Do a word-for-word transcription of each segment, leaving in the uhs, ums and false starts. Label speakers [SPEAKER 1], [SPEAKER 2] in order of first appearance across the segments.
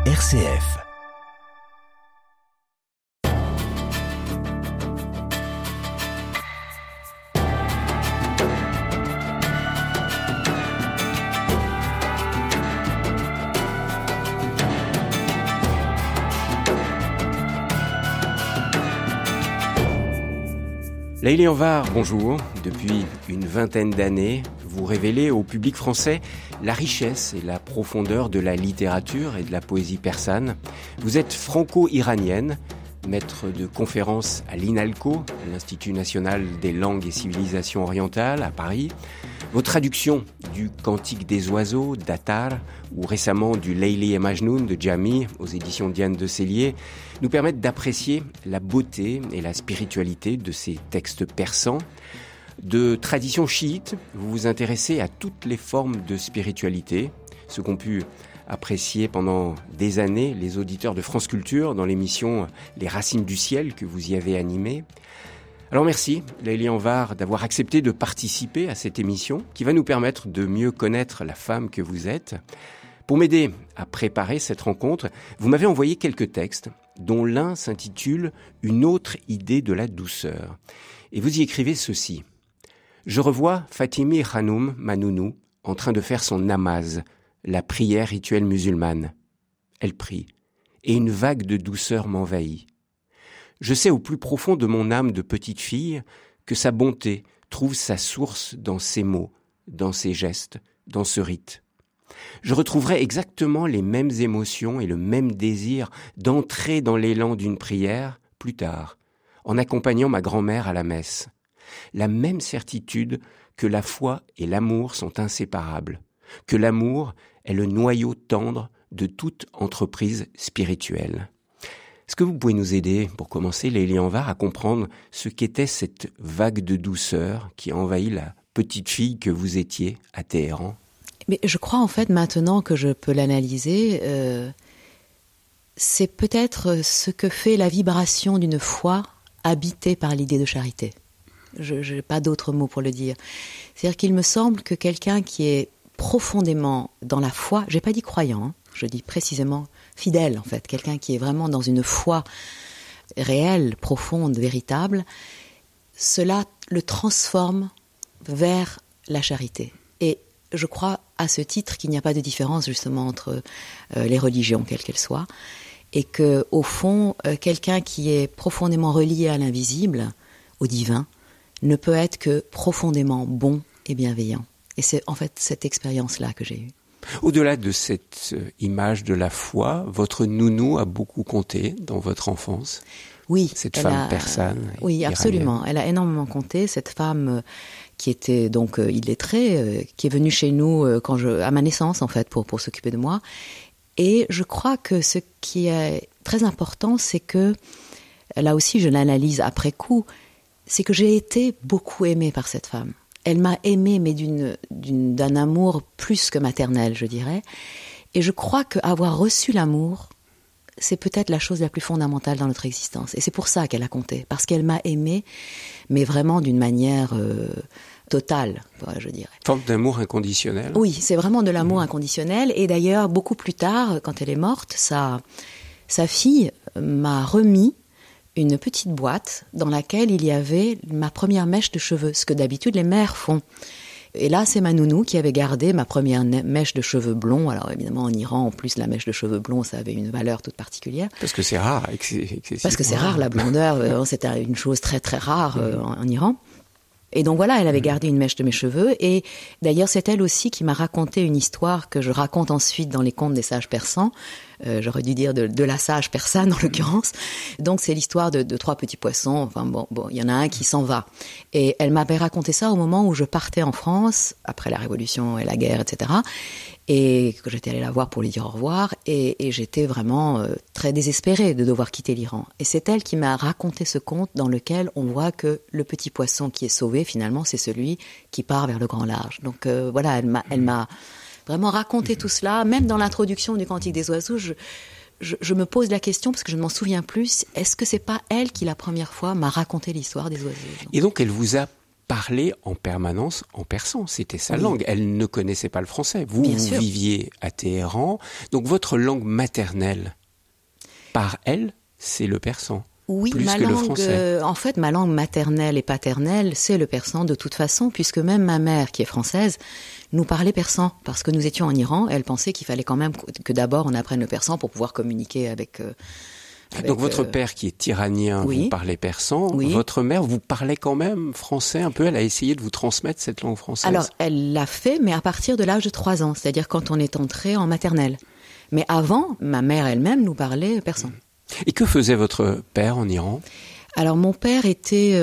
[SPEAKER 1] R C F.
[SPEAKER 2] Layli Anvar, bonjour. Depuis une vingtaine d'années, vous révélez au public français la richesse et la profondeur de la littérature et de la poésie persane. Vous êtes franco-iranienne, maître de conférences à l'INALCO, l'Institut national des langues et civilisations orientales, à Paris. Vos traductions du Cantique des oiseaux d'Attar ou récemment du Layli et Majnoun de Jami aux éditions Diane de Sellier nous permettent d'apprécier la beauté et la spiritualité de ces textes persans. De tradition chiite, vous vous intéressez à toutes les formes de spiritualité, ce qu'ont pu apprécier pendant des années les auditeurs de France Culture dans l'émission Les Racines du Ciel que vous y avez animée. Alors merci, Layli Anvar, d'avoir accepté de participer à cette émission qui va nous permettre de mieux connaître la femme que vous êtes. Pour m'aider à préparer cette rencontre, vous m'avez envoyé quelques textes, dont l'un s'intitule « Une autre idée de la douceur ». Et vous y écrivez ceci. « Je revois Fatimi Khanoum, ma nounou, en train de faire son namaz, la prière rituelle musulmane. Elle prie, et une vague de douceur m'envahit. Je sais au plus profond de mon âme de petite fille que sa bonté trouve sa source dans ses mots, dans ses gestes, dans ce rite. Je retrouverai exactement les mêmes émotions et le même désir d'entrer dans l'élan d'une prière plus tard, en accompagnant ma grand-mère à la messe. La même certitude que la foi et l'amour sont inséparables, que l'amour est le noyau tendre de toute entreprise spirituelle. Est-ce que vous pouvez nous aider, pour commencer, Layli Anvar, à comprendre ce qu'était cette vague de douceur qui a envahi la petite fille que vous étiez à Téhéran ?
[SPEAKER 3] Mais je crois en fait maintenant que je peux l'analyser, euh, c'est peut-être ce que fait la vibration d'une foi habitée par l'idée de charité. Je n'ai pas d'autre mot pour le dire. C'est-à-dire qu'il me semble que quelqu'un qui est profondément dans la foi, j'ai pas dit croyant, hein, je dis précisément fidèle en fait, quelqu'un qui est vraiment dans une foi réelle, profonde, véritable, cela le transforme vers la charité. Et je crois à ce titre qu'il n'y a pas de différence justement entre euh, les religions, quelles qu'elles soient, et que au fond, euh, quelqu'un qui est profondément relié à l'invisible, au divin, ne peut être que profondément bon et bienveillant. Et c'est en fait cette expérience-là que j'ai eue.
[SPEAKER 2] Au-delà de cette image de la foi, votre nounou a beaucoup compté dans votre enfance.
[SPEAKER 3] Oui.
[SPEAKER 2] Cette femme
[SPEAKER 3] a,
[SPEAKER 2] persane.
[SPEAKER 3] Oui, iranienne. Absolument. Elle a énormément compté. Cette femme qui était donc euh, illettrée, euh, qui est venue chez nous euh, quand je, à ma naissance en fait, pour, pour s'occuper de moi. Et je crois que ce qui est très important, c'est que, là aussi je l'analyse après coup, c'est que j'ai été beaucoup aimée par cette femme. Elle m'a aimée, mais d'une, d'une, d'un amour plus que maternel, je dirais. Et je crois qu'avoir reçu l'amour, c'est peut-être la chose la plus fondamentale dans notre existence. Et c'est pour ça qu'elle a compté. Parce qu'elle m'a aimée, mais vraiment d'une manière euh, totale, je dirais.
[SPEAKER 2] Forme d'amour inconditionnel.
[SPEAKER 3] Oui, c'est vraiment de l'amour mmh. inconditionnel. Et d'ailleurs, beaucoup plus tard, quand elle est morte, sa, sa fille m'a remis une petite boîte dans laquelle il y avait ma première mèche de cheveux, ce que d'habitude les mères font. Et là, c'est ma nounou qui avait gardé ma première mèche de cheveux blonds. Alors évidemment, en Iran, en plus, la mèche de cheveux blonds, ça avait une valeur toute particulière.
[SPEAKER 2] Parce que c'est rare, excessivement.
[SPEAKER 3] Parce que c'est rare, la blondeur, c'est une chose très très rare euh, en, en Iran. Et donc voilà, elle avait gardé une mèche de mes cheveux. Et d'ailleurs, c'est elle aussi qui m'a raconté une histoire que je raconte ensuite dans les contes des sages persans. Euh, j'aurais dû dire de, de la sage persane en l'occurrence. Donc c'est l'histoire de, de trois petits poissons. Enfin bon, bon, il y en a un qui s'en va. Et elle m'avait raconté ça au moment où je partais en France, après la Révolution et la guerre, et cetera. Et que j'étais allée la voir pour lui dire au revoir. Et, et j'étais vraiment euh, très désespérée de devoir quitter l'Iran. Et c'est elle qui m'a raconté ce conte dans lequel on voit que le petit poisson qui est sauvé, finalement, c'est celui qui part vers le grand large. Donc euh, voilà, elle m'a, elle m'a vraiment raconté tout cela. Même dans l'introduction du Cantique des oiseaux, je, je, je me pose la question, parce que je ne m'en souviens plus, est-ce que c'est pas elle qui, la première fois, m'a raconté l'histoire des oiseaux ?
[SPEAKER 2] Et donc, elle vous a parlait en permanence en persan. C'était sa
[SPEAKER 3] oui.
[SPEAKER 2] langue. Elle ne connaissait pas le français. Vous,
[SPEAKER 3] Bien
[SPEAKER 2] vous
[SPEAKER 3] sûr.
[SPEAKER 2] viviez à Téhéran. Donc votre langue maternelle, par elle, c'est le persan.
[SPEAKER 3] Oui,
[SPEAKER 2] plus
[SPEAKER 3] ma
[SPEAKER 2] que
[SPEAKER 3] langue,
[SPEAKER 2] le français.
[SPEAKER 3] euh, en fait, ma langue maternelle et paternelle, c'est le persan de toute façon, puisque même ma mère, qui est française, nous parlait persan, parce que nous étions en Iran, et elle pensait qu'il fallait quand même que d'abord on apprenne le persan pour pouvoir communiquer avec... Euh, avec
[SPEAKER 2] Donc votre
[SPEAKER 3] euh,
[SPEAKER 2] père, qui est iranien,
[SPEAKER 3] oui.
[SPEAKER 2] vous parlez persan.
[SPEAKER 3] Oui.
[SPEAKER 2] Votre mère, vous parlez quand même français un peu. Elle a essayé de vous transmettre cette langue française.
[SPEAKER 3] Alors, elle l'a fait, mais à partir de l'âge de trois ans, c'est-à-dire quand on est entré en maternelle. Mais avant, ma mère elle-même nous parlait persan.
[SPEAKER 2] Et que faisait votre père en Iran ?
[SPEAKER 3] Alors mon père était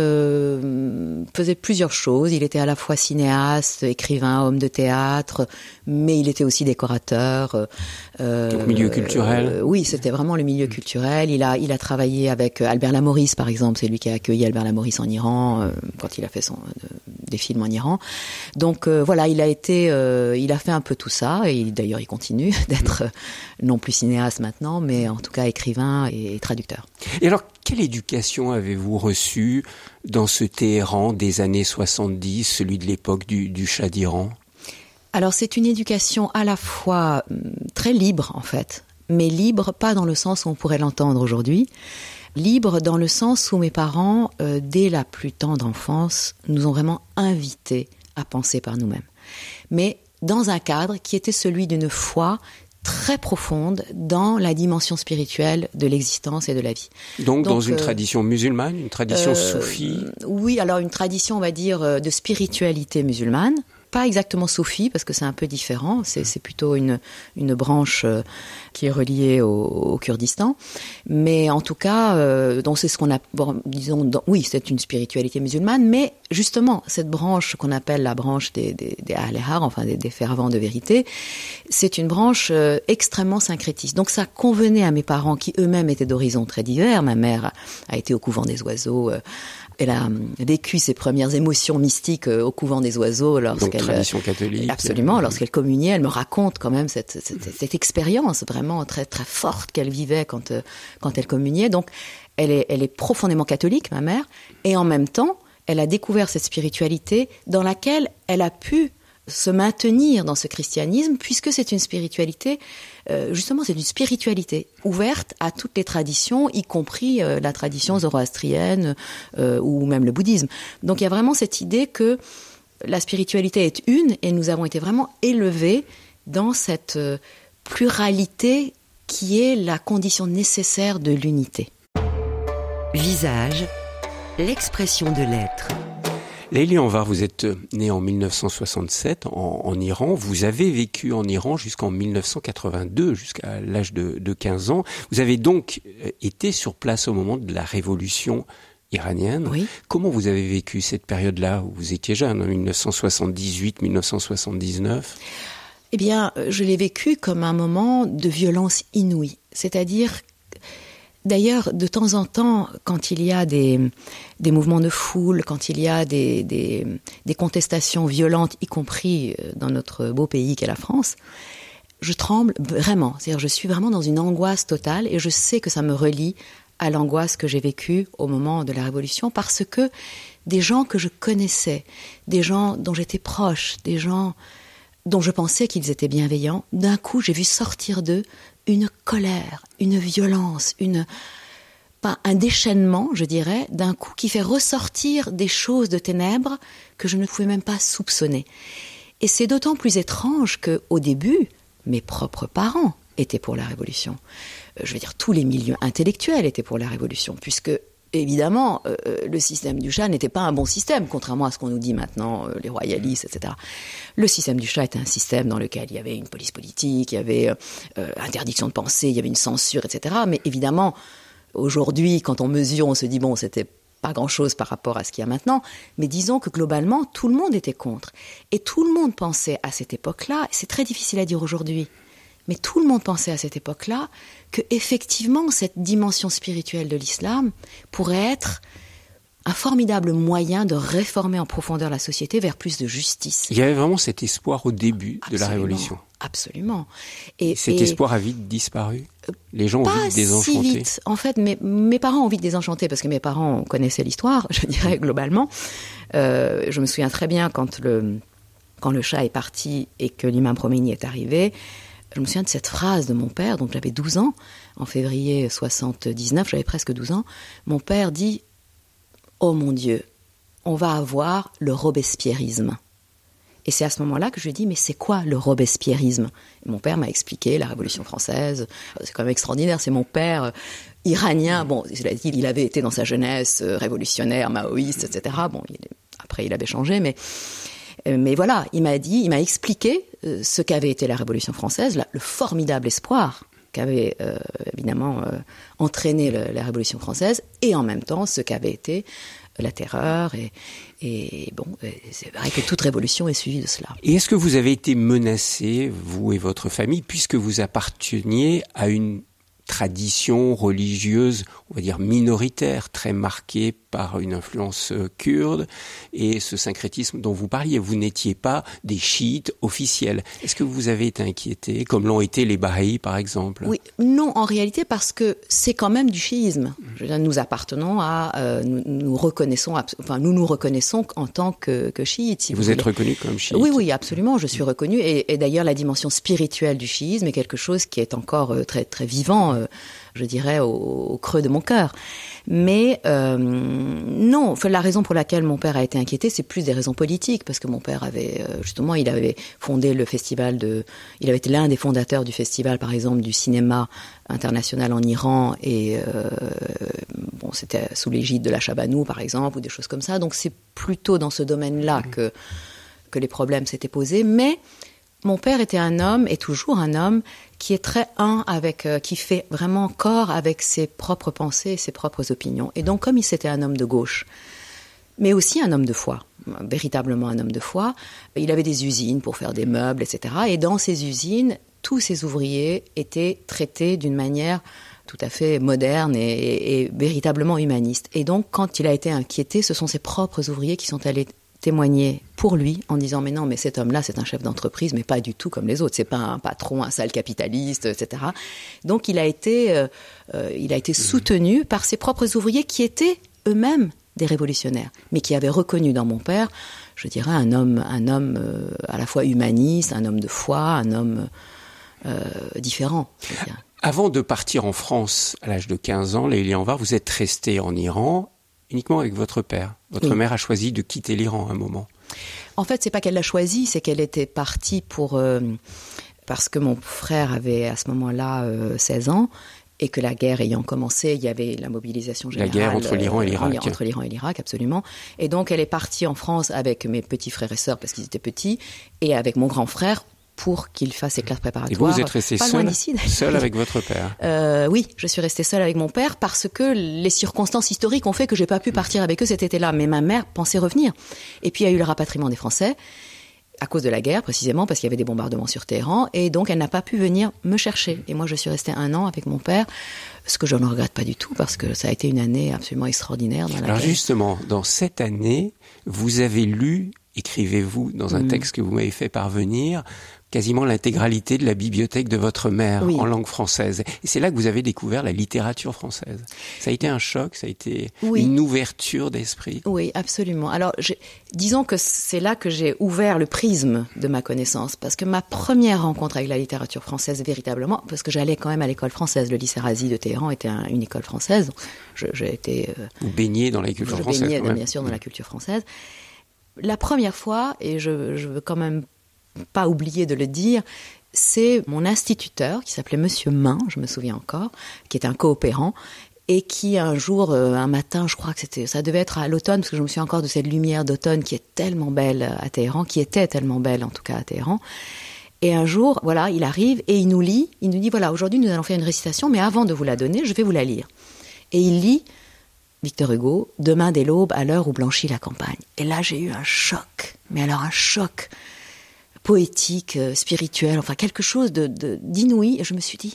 [SPEAKER 3] euh, faisait plusieurs choses. Il était à la fois cinéaste, écrivain, homme de théâtre, mais il était aussi décorateur.
[SPEAKER 2] Euh, Donc milieu culturel.
[SPEAKER 3] Euh, oui, c'était vraiment le milieu culturel. Il a il a travaillé avec Albert Lamoris, par exemple. C'est lui qui a accueilli Albert Lamoris en Iran euh, quand il a fait son euh, des films en Iran. Donc euh, voilà, il a été, euh, il a fait un peu tout ça. Et d'ailleurs, il continue d'être euh, non plus cinéaste maintenant, mais en tout cas écrivain et, et traducteur.
[SPEAKER 2] Et alors, quelle éducation avez-vous reçue dans ce Téhéran des années soixante-dix, celui de l'époque du, du Shah d'Iran ?
[SPEAKER 3] Alors c'est une éducation à la fois très libre en fait, mais libre pas dans le sens où on pourrait l'entendre aujourd'hui, libre dans le sens où mes parents, euh, dès la plus tendre enfance, nous ont vraiment invités à penser par nous-mêmes. Mais dans un cadre qui était celui d'une foi très profonde dans la dimension spirituelle de l'existence et de la vie.
[SPEAKER 2] Donc, Donc dans une
[SPEAKER 3] euh,
[SPEAKER 2] tradition musulmane, une tradition
[SPEAKER 3] euh,
[SPEAKER 2] soufie ?
[SPEAKER 3] Oui, alors une tradition, on va dire, de spiritualité musulmane. Pas exactement soufie, parce que c'est un peu différent. C'est, c'est plutôt une, une branche euh, qui est reliée au, au Kurdistan. Mais en tout cas, euh, donc c'est ce qu'on a, bon, disons, dans, oui, c'est une spiritualité musulmane, mais justement, cette branche qu'on appelle la branche des, des, des Ahlehar, enfin des, des fervents de vérité, c'est une branche euh, extrêmement syncrétiste. Donc ça convenait à mes parents, qui eux-mêmes étaient d'horizons très divers. Ma mère a, a été au couvent des oiseaux, euh, elle a vécu ses premières émotions mystiques au couvent des oiseaux lorsqu'elle...
[SPEAKER 2] Donc tradition catholique.
[SPEAKER 3] Absolument, lorsqu'elle communiait, elle me raconte quand même cette, cette, cette expérience vraiment très très forte qu'elle vivait quand, quand elle communiait. Donc elle est, elle est profondément catholique, ma mère, et en même temps, elle a découvert cette spiritualité dans laquelle elle a pu se maintenir dans ce christianisme, puisque c'est une spiritualité, euh, justement, c'est une spiritualité ouverte à toutes les traditions, y compris euh, la tradition zoroastrienne euh, ou même le bouddhisme. Donc il y a vraiment cette idée que la spiritualité est une, et nous avons été vraiment élevés dans cette euh, pluralité qui est la condition nécessaire de l'unité.
[SPEAKER 1] Visage, l'expression de l'être.
[SPEAKER 2] Layli Anvar, vous êtes née en mille neuf cent soixante-sept en, en Iran. Vous avez vécu en Iran jusqu'en mille neuf cent quatre-vingt-deux, jusqu'à l'âge de, de quinze ans. Vous avez donc été sur place au moment de la révolution iranienne.
[SPEAKER 3] Oui.
[SPEAKER 2] Comment vous avez vécu cette période-là où vous étiez jeune, en mille neuf cent soixante-dix-huit mille neuf cent soixante-dix-neuf ?
[SPEAKER 3] Eh bien, je l'ai vécu comme un moment de violence inouïe. C'est-à-dire, d'ailleurs, de temps en temps, quand il y a des, des mouvements de foule, quand il y a des, des, des contestations violentes, y compris dans notre beau pays qu'est la France, je tremble vraiment. C'est-à-dire, je suis vraiment dans une angoisse totale, et je sais que ça me relie à l'angoisse que j'ai vécue au moment de la Révolution, parce que des gens que je connaissais, des gens dont j'étais proche, des gens dont je pensais qu'ils étaient bienveillants, d'un coup, j'ai vu sortir d'eux une colère, une violence, une, pas un déchaînement, je dirais, d'un coup qui fait ressortir des choses de ténèbres que je ne pouvais même pas soupçonner. Et c'est d'autant plus étrange qu'au début, mes propres parents étaient pour la Révolution. Je veux dire, tous les milieux intellectuels étaient pour la Révolution, puisque, évidemment, euh, le système du Shah n'était pas un bon système, contrairement à ce qu'on nous dit maintenant, euh, les royalistes, et cetera. Le système du Shah était un système dans lequel il y avait une police politique, il y avait euh, interdiction de penser, il y avait une censure, et cetera. Mais évidemment, aujourd'hui, quand on mesure, on se dit, bon, c'était pas grand-chose par rapport à ce qu'il y a maintenant, mais disons que globalement, tout le monde était contre. Et tout le monde pensait à cette époque-là, c'est très difficile à dire aujourd'hui, mais tout le monde pensait à cette époque-là que effectivement cette dimension spirituelle de l'islam pourrait être un formidable moyen de réformer en profondeur la société vers plus de justice.
[SPEAKER 2] Il y avait vraiment cet espoir au début
[SPEAKER 3] Absolument,
[SPEAKER 2] de la Révolution.
[SPEAKER 3] Absolument. Et,
[SPEAKER 2] cet
[SPEAKER 3] et
[SPEAKER 2] espoir a vite disparu. Les gens ont
[SPEAKER 3] pas
[SPEAKER 2] vite désenchanté.
[SPEAKER 3] Si vite. En fait, mes, mes parents ont vite désenchanté parce que mes parents connaissaient l'histoire, je dirais globalement. Euh, je me souviens très bien quand le, quand le Shah est parti et que l'imam Khomeini est arrivé, je me souviens de cette phrase de mon père, donc j'avais douze ans, en février soixante-dix-neuf, j'avais presque douze ans. Mon père dit « Oh mon Dieu, on va avoir le robespierrisme ». Et c'est à ce moment-là que je lui ai dit « Mais c'est quoi le robespierrisme ?» Et mon père m'a expliqué la Révolution française. C'est quand même extraordinaire, c'est mon père euh, iranien. Bon, il avait été dans sa jeunesse euh, révolutionnaire, maoïste, et cetera. Bon, il, après, il avait changé, mais... Mais voilà, il m'a dit, il m'a expliqué euh, ce qu'avait été la Révolution française, la, le formidable espoir qu'avait euh, évidemment euh, entraîné le, la Révolution française, et en même temps ce qu'avait été la terreur. Et, et bon, c'est vrai que toute révolution est suivie de cela.
[SPEAKER 2] Et est-ce que vous avez été menacé, vous et votre famille, puisque vous apparteniez à une tradition religieuse, on va dire minoritaire, très marquée par une influence kurde et ce syncrétisme dont vous parliez. Vous n'étiez pas des chiites officiels. Est-ce que vous avez été inquiété, comme l'ont été les Bahá'ís, par exemple ?
[SPEAKER 3] Oui, non, en réalité, parce que c'est quand même du chiisme. Je veux dire, nous appartenons à, euh, nous, nous reconnaissons, enfin, nous nous reconnaissons en tant que, que chiites. Si
[SPEAKER 2] vous, vous êtes reconnu comme chiite ?
[SPEAKER 3] Oui, oui, absolument. Je suis reconnue. Et, et d'ailleurs, la dimension spirituelle du chiisme est quelque chose qui est encore euh, très, très vivant. Euh, je dirais, au, au creux de mon cœur. Mais euh, non, la raison pour laquelle mon père a été inquiété, c'est plus des raisons politiques, parce que mon père avait, justement, il avait fondé le festival de... Il avait été l'un des fondateurs du festival, par exemple, du cinéma international en Iran, et euh, bon, c'était sous l'égide de la Chabanou, par exemple, ou des choses comme ça. Donc c'est plutôt dans ce domaine-là que, que les problèmes s'étaient posés. Mais mon père était un homme, et toujours un homme, qui est très un avec, euh, qui fait vraiment corps avec ses propres pensées, ses propres opinions. Et donc, comme il c'était un homme de gauche, mais aussi un homme de foi, véritablement un homme de foi, il avait des usines pour faire des meubles, et cetera. Et dans ces usines, tous ces ouvriers étaient traités d'une manière tout à fait moderne et, et, et véritablement humaniste. Et donc, quand il a été inquiété, ce sont ses propres ouvriers qui sont allés témoigner pour lui en disant mais non, mais cet homme-là c'est un chef d'entreprise, mais pas du tout comme les autres, c'est pas un patron, un sale capitaliste, et cetera. Donc il a été euh, euh, il a été soutenu par ses propres ouvriers qui étaient eux-mêmes des révolutionnaires, mais qui avaient reconnu dans mon père, je dirais, un homme un homme euh, à la fois humaniste, un homme de foi, un homme euh, différent.
[SPEAKER 2] Avant de partir en France à l'âge de quinze ans, Layli Anvar, vous êtes restée en Iran uniquement avec votre père. Votre oui. mère a choisi de quitter l'Iran à un moment.
[SPEAKER 3] En fait, c'est pas qu'elle l'a choisi, c'est qu'elle était partie pour euh, parce que mon frère avait à ce moment-là euh, seize ans et que la guerre ayant commencé, il y avait la mobilisation générale.
[SPEAKER 2] La guerre entre l'Iran et l'Irak.
[SPEAKER 3] Euh, entre l'Iran et l'Irak, absolument. Et donc, elle est partie en France avec mes petits frères et sœurs parce qu'ils étaient petits et avec mon grand frère pour qu'il fasse ses classes préparatoires.
[SPEAKER 2] Et vous, vous êtes restée seule, seule avec votre père ?
[SPEAKER 3] euh, Oui, je suis restée seule avec mon père parce que les circonstances historiques ont fait que j'ai pas pu partir avec eux cet été-là. Mais ma mère pensait revenir. Et puis il y a eu le rapatriement des Français à cause de la guerre, précisément, parce qu'il y avait des bombardements sur Téhéran. Et donc elle n'a pas pu venir me chercher. Et moi, je suis restée un an avec mon père, ce que je ne regrette pas du tout parce que ça a été une année absolument extraordinaire. Dans la
[SPEAKER 2] Alors
[SPEAKER 3] guerre.
[SPEAKER 2] Justement, dans cette année, vous avez lu, écrivez-vous dans un mmh. texte que vous m'avez fait parvenir, quasiment l'intégralité de la bibliothèque de votre mère oui. en langue française. Et c'est là que vous avez découvert la littérature française. Ça a été un choc, ça a été oui. une ouverture d'esprit.
[SPEAKER 3] Oui, absolument. Alors, j'ai, disons que c'est là que j'ai ouvert le prisme de ma connaissance, parce que ma première rencontre avec la littérature française, véritablement, parce que j'allais quand même à l'école française, le lycée Razi de Téhéran était un, une école française. Je, j'ai été... Euh,
[SPEAKER 2] vous baignez dans la culture
[SPEAKER 3] je
[SPEAKER 2] française.
[SPEAKER 3] Je baignais,
[SPEAKER 2] quand même.
[SPEAKER 3] bien sûr, dans la culture française. La première fois, et je, je veux quand même pas oublier de le dire, c'est mon instituteur qui s'appelait Monsieur Main, je me souviens encore, qui était un coopérant et qui un jour, euh, un matin, je crois que c'était, ça devait être à l'automne, parce que je me souviens encore de cette lumière d'automne qui est tellement belle à Téhéran, qui était tellement belle en tout cas à Téhéran. Et un jour, voilà, il arrive et il nous lit, il nous dit voilà, aujourd'hui nous allons faire une récitation, mais avant de vous la donner, je vais vous la lire. Et il lit Victor Hugo, Demain dès l'aube, à l'heure où blanchit la campagne. Et là, j'ai eu un choc, mais alors un choc poétique, euh, spirituel, enfin quelque chose de, de, d'inouï. Et je me suis dit,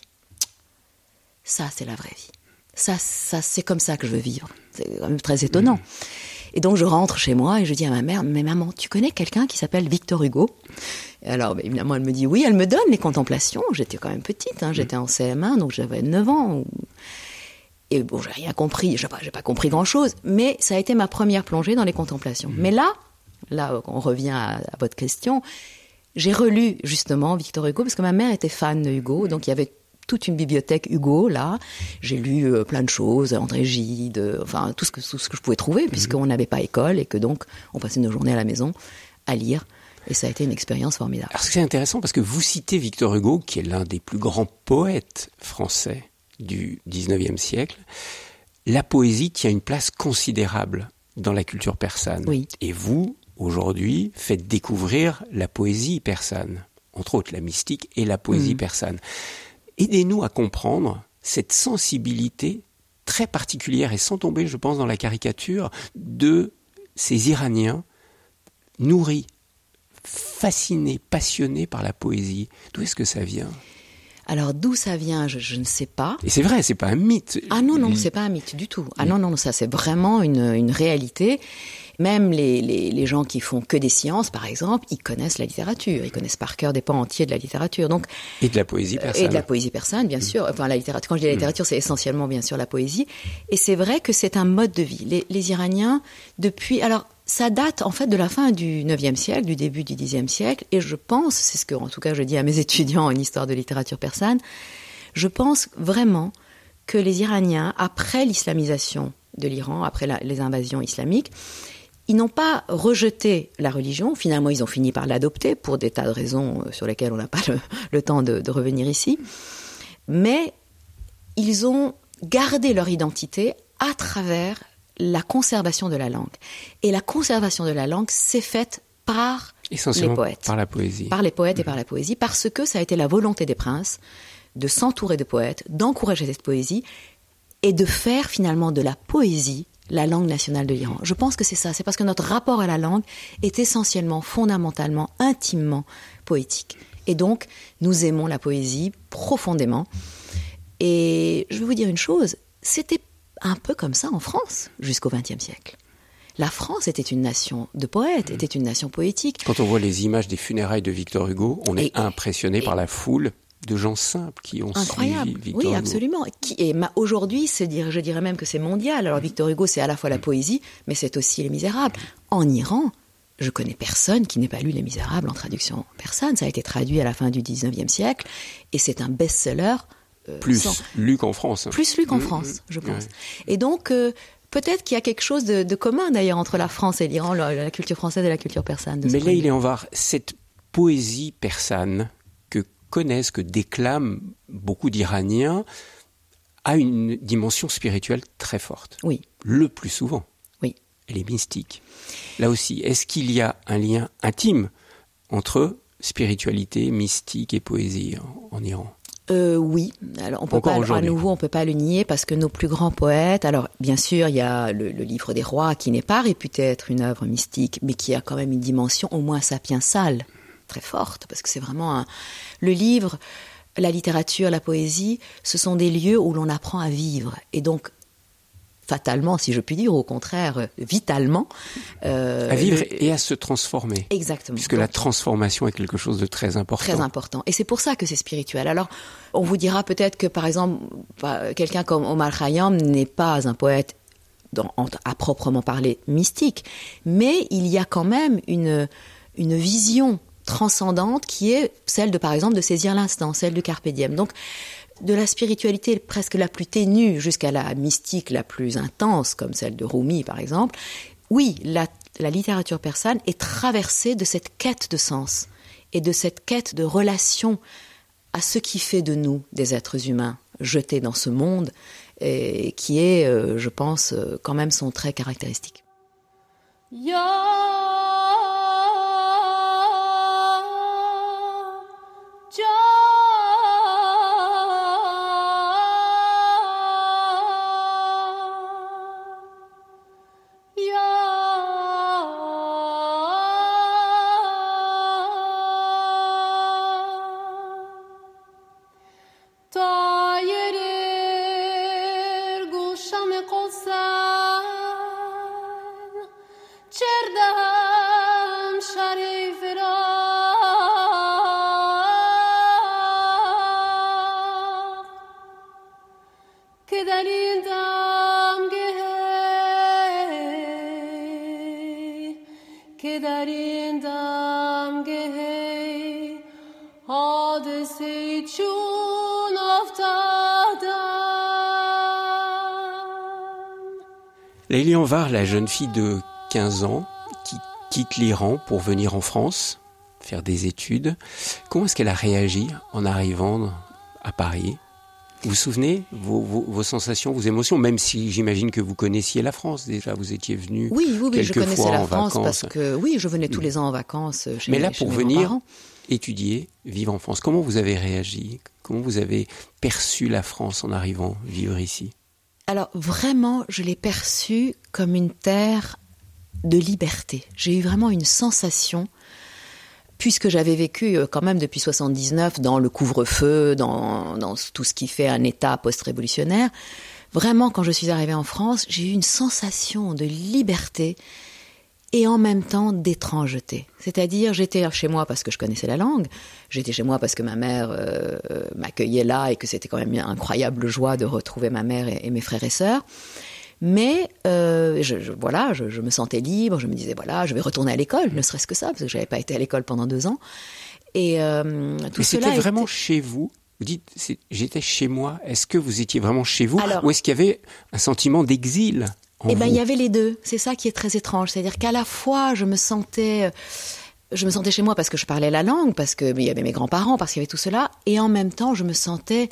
[SPEAKER 3] ça, c'est la vraie vie. Ça, ça, c'est comme ça que je veux vivre. C'est quand même très étonnant. Et donc, je rentre chez moi et je dis à ma mère, mais maman, tu connais quelqu'un qui s'appelle Victor Hugo ? Et alors, bah, évidemment, elle me dit oui, elle me donne les contemplations. J'étais quand même petite, hein, j'étais en C M un, donc j'avais neuf ans. Et bon, j'ai rien compris, j'ai pas, j'ai pas compris grand-chose, mais ça a été ma première plongée dans les contemplations. Mmh. Mais là, là, on revient à, à votre question, j'ai relu justement Victor Hugo, parce que ma mère était fan de Hugo, donc il y avait toute une bibliothèque Hugo, là. J'ai lu euh, plein de choses, André Gide, euh, enfin, tout ce, que, tout ce que je pouvais trouver, mmh. puisqu'on n'avait pas école, et que donc, on passait nos journées à la maison à lire. Et ça a été une expérience formidable.
[SPEAKER 2] Alors c'est intéressant parce que vous citez Victor Hugo, qui est l'un des plus grands poètes français du dix-neuvième siècle. La poésie tient une place considérable dans la culture persane.
[SPEAKER 3] Oui.
[SPEAKER 2] Et vous, aujourd'hui, faites découvrir la poésie persane, entre autres la mystique et la poésie mmh. persane. Aidez-nous à comprendre cette sensibilité très particulière et sans tomber, je pense, dans la caricature de ces Iraniens nourris, fascinés, passionnés par la poésie. D'où est-ce que ça vient ?
[SPEAKER 3] Alors, d'où ça vient, je, je ne sais pas.
[SPEAKER 2] Et c'est vrai, c'est pas un mythe.
[SPEAKER 3] Ah non, non, c'est pas un mythe du tout. Ah non, non, ça c'est vraiment une, une réalité. Même les, les, les gens qui font que des sciences, par exemple, ils connaissent la littérature. Ils connaissent par cœur des pans entiers de la littérature. Donc,
[SPEAKER 2] et de la poésie persane.
[SPEAKER 3] Et de la poésie persane, bien mmh. sûr. Enfin, la littérature, quand je dis la littérature, mmh. c'est essentiellement, bien sûr, la poésie. Et c'est vrai que c'est un mode de vie. Les, les Iraniens, depuis... Alors, ça date en fait de la fin du neuvième siècle, du début du dixième siècle, et je pense, c'est ce que en tout cas je dis à mes étudiants en histoire de littérature persane, je pense vraiment que les Iraniens, après l'islamisation de l'Iran, après la, les invasions islamiques, ils n'ont pas rejeté la religion, finalement ils ont fini par l'adopter pour des tas de raisons sur lesquelles on n'a pas le, le temps de, de revenir ici, mais ils ont gardé leur identité à travers la conservation de la langue. Et la conservation de la langue s'est faite par les poètes.
[SPEAKER 2] Par la poésie.
[SPEAKER 3] Par les poètes mmh. et par la poésie, parce que ça a été la volonté des princes de s'entourer de poètes, d'encourager cette poésie et de faire finalement de la poésie la langue nationale de l'Iran. Je pense que c'est ça. C'est parce que notre rapport à la langue est essentiellement, fondamentalement, intimement poétique. Et donc, nous aimons la poésie profondément. Et je vais vous dire une chose, c'était un peu comme ça en France, jusqu'au vingtième siècle. La France était une nation de poètes, mmh. était une nation poétique.
[SPEAKER 2] Quand on voit les images des funérailles de Victor Hugo, on et, est impressionné et, par la foule de gens simples qui ont
[SPEAKER 3] incroyable.
[SPEAKER 2] suivi Victor
[SPEAKER 3] oui,
[SPEAKER 2] Hugo.
[SPEAKER 3] Oui, absolument. Qui, et ma, aujourd'hui, c'est dire, je dirais même que c'est mondial. Alors Victor Hugo, c'est à la fois la poésie, mais c'est aussi Les Misérables. En Iran, je connais personne qui n'ait pas lu Les Misérables en traduction persane. Ça a été traduit à la fin du dix-neuvième siècle, et c'est un best-seller.
[SPEAKER 2] Euh, plus sans... lu qu'en France.
[SPEAKER 3] Plus lu qu'en mmh, France, je pense. Mmh. Et donc, euh, peut-être qu'il y a quelque chose de, de commun, d'ailleurs, entre la France et l'Iran, la, la culture française et la culture persane.
[SPEAKER 2] Mais là, il est en var. Cette poésie persane que connaissent, que déclament beaucoup d'Iraniens, a une dimension spirituelle très forte.
[SPEAKER 3] Oui.
[SPEAKER 2] Le plus souvent.
[SPEAKER 3] Oui.
[SPEAKER 2] Elle est mystique. Là aussi, est-ce qu'il y a un lien intime entre spiritualité, mystique et poésie en, en Iran ?
[SPEAKER 3] Euh, oui, alors on peut pas, à nouveau on peut pas le nier parce que nos plus grands poètes, alors bien sûr il y a le, le livre des rois qui n'est pas réputé être une œuvre mystique, mais qui a quand même une dimension au moins sapiensale très forte, parce que c'est vraiment un... le livre, la littérature, la poésie, ce sont des lieux où l'on apprend à vivre, et donc fatalement, si je puis dire, au contraire, vitalement.
[SPEAKER 2] Euh, à vivre le... et à se transformer.
[SPEAKER 3] Exactement.
[SPEAKER 2] Puisque donc, la transformation est quelque chose de très important.
[SPEAKER 3] Très important. Et c'est pour ça que c'est spirituel. Alors, on vous dira peut-être que, par exemple, quelqu'un comme Omar Khayyam n'est pas un poète dans, à proprement parler mystique, mais il y a quand même une, une vision transcendante qui est celle de, par exemple, de saisir l'instant, celle du carpe diem. Donc, de la spiritualité presque la plus ténue jusqu'à la mystique la plus intense, comme celle de Rumi par exemple, oui, la, la littérature persane est traversée de cette quête de sens et de cette quête de relation à ce qui fait de nous des êtres humains jetés dans ce monde, et qui est, euh, je pense, euh, quand même son trait caractéristique. Yeah.
[SPEAKER 4] که دلیل دارد
[SPEAKER 2] Lélie Anvar, la jeune fille de quinze ans qui quitte l'Iran pour venir en France, faire des études. Comment est-ce qu'elle a réagi en arrivant à Paris ? Vous vous souvenez vos, vos, vos sensations, vos émotions, même si j'imagine que vous connaissiez la France déjà, vous étiez venu
[SPEAKER 3] oui, oui, oui,
[SPEAKER 2] quelques
[SPEAKER 3] je connaissais
[SPEAKER 2] fois
[SPEAKER 3] la
[SPEAKER 2] en
[SPEAKER 3] France
[SPEAKER 2] vacances.
[SPEAKER 3] Parce que oui, je venais tous les ans en vacances chez
[SPEAKER 2] Mais là,
[SPEAKER 3] mes, chez
[SPEAKER 2] pour
[SPEAKER 3] mes
[SPEAKER 2] venir
[SPEAKER 3] grands-parents.
[SPEAKER 2] étudier, vivre en France, comment vous avez réagi ? Comment vous avez perçu la France en arrivant vivre ici ?
[SPEAKER 3] Alors vraiment, je l'ai perçue comme une terre de liberté. J'ai eu vraiment une sensation, puisque j'avais vécu quand même depuis soixante-dix-neuf dans le couvre-feu, dans, dans tout ce qui fait un État post-révolutionnaire. Vraiment, quand je suis arrivée en France, j'ai eu une sensation de liberté et en même temps d'étrangeté. C'est-à-dire, j'étais chez moi parce que je connaissais la langue, j'étais chez moi parce que ma mère euh, m'accueillait là et que c'était quand même une incroyable joie de retrouver ma mère et, et mes frères et sœurs. Mais euh, je, je, voilà, je, je me sentais libre, je me disais, voilà, je vais retourner à l'école, ne serait-ce que ça, parce que je n'avais pas été à l'école pendant deux ans. Et euh, tout
[SPEAKER 2] Mais
[SPEAKER 3] cela
[SPEAKER 2] c'était vraiment
[SPEAKER 3] était...
[SPEAKER 2] chez vous ? Vous dites, c'est, j'étais chez moi. Est-ce que vous étiez vraiment chez vous ?
[SPEAKER 3] Alors,
[SPEAKER 2] ou est-ce qu'il y avait un sentiment d'exil en
[SPEAKER 3] Eh bien,
[SPEAKER 2] vous ?
[SPEAKER 3] il y avait les deux. C'est ça qui est très étrange. C'est-à-dire qu'à la fois, je me sentais... Je me sentais chez moi parce que je parlais la langue, parce qu'il y avait mes grands-parents, parce qu'il y avait tout cela. Et en même temps, je me sentais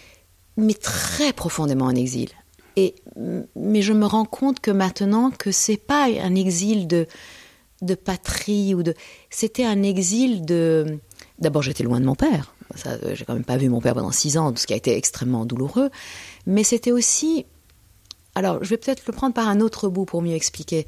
[SPEAKER 3] mais très profondément en exil. Et, mais je me rends compte que maintenant, que c'est pas un exil de, de patrie ou de... C'était un exil de... D'abord, j'étais loin de mon père. Ça, j'ai quand même pas vu mon père pendant six ans, ce qui a été extrêmement douloureux. Mais c'était aussi... Alors, je vais peut-être le prendre par un autre bout pour mieux expliquer.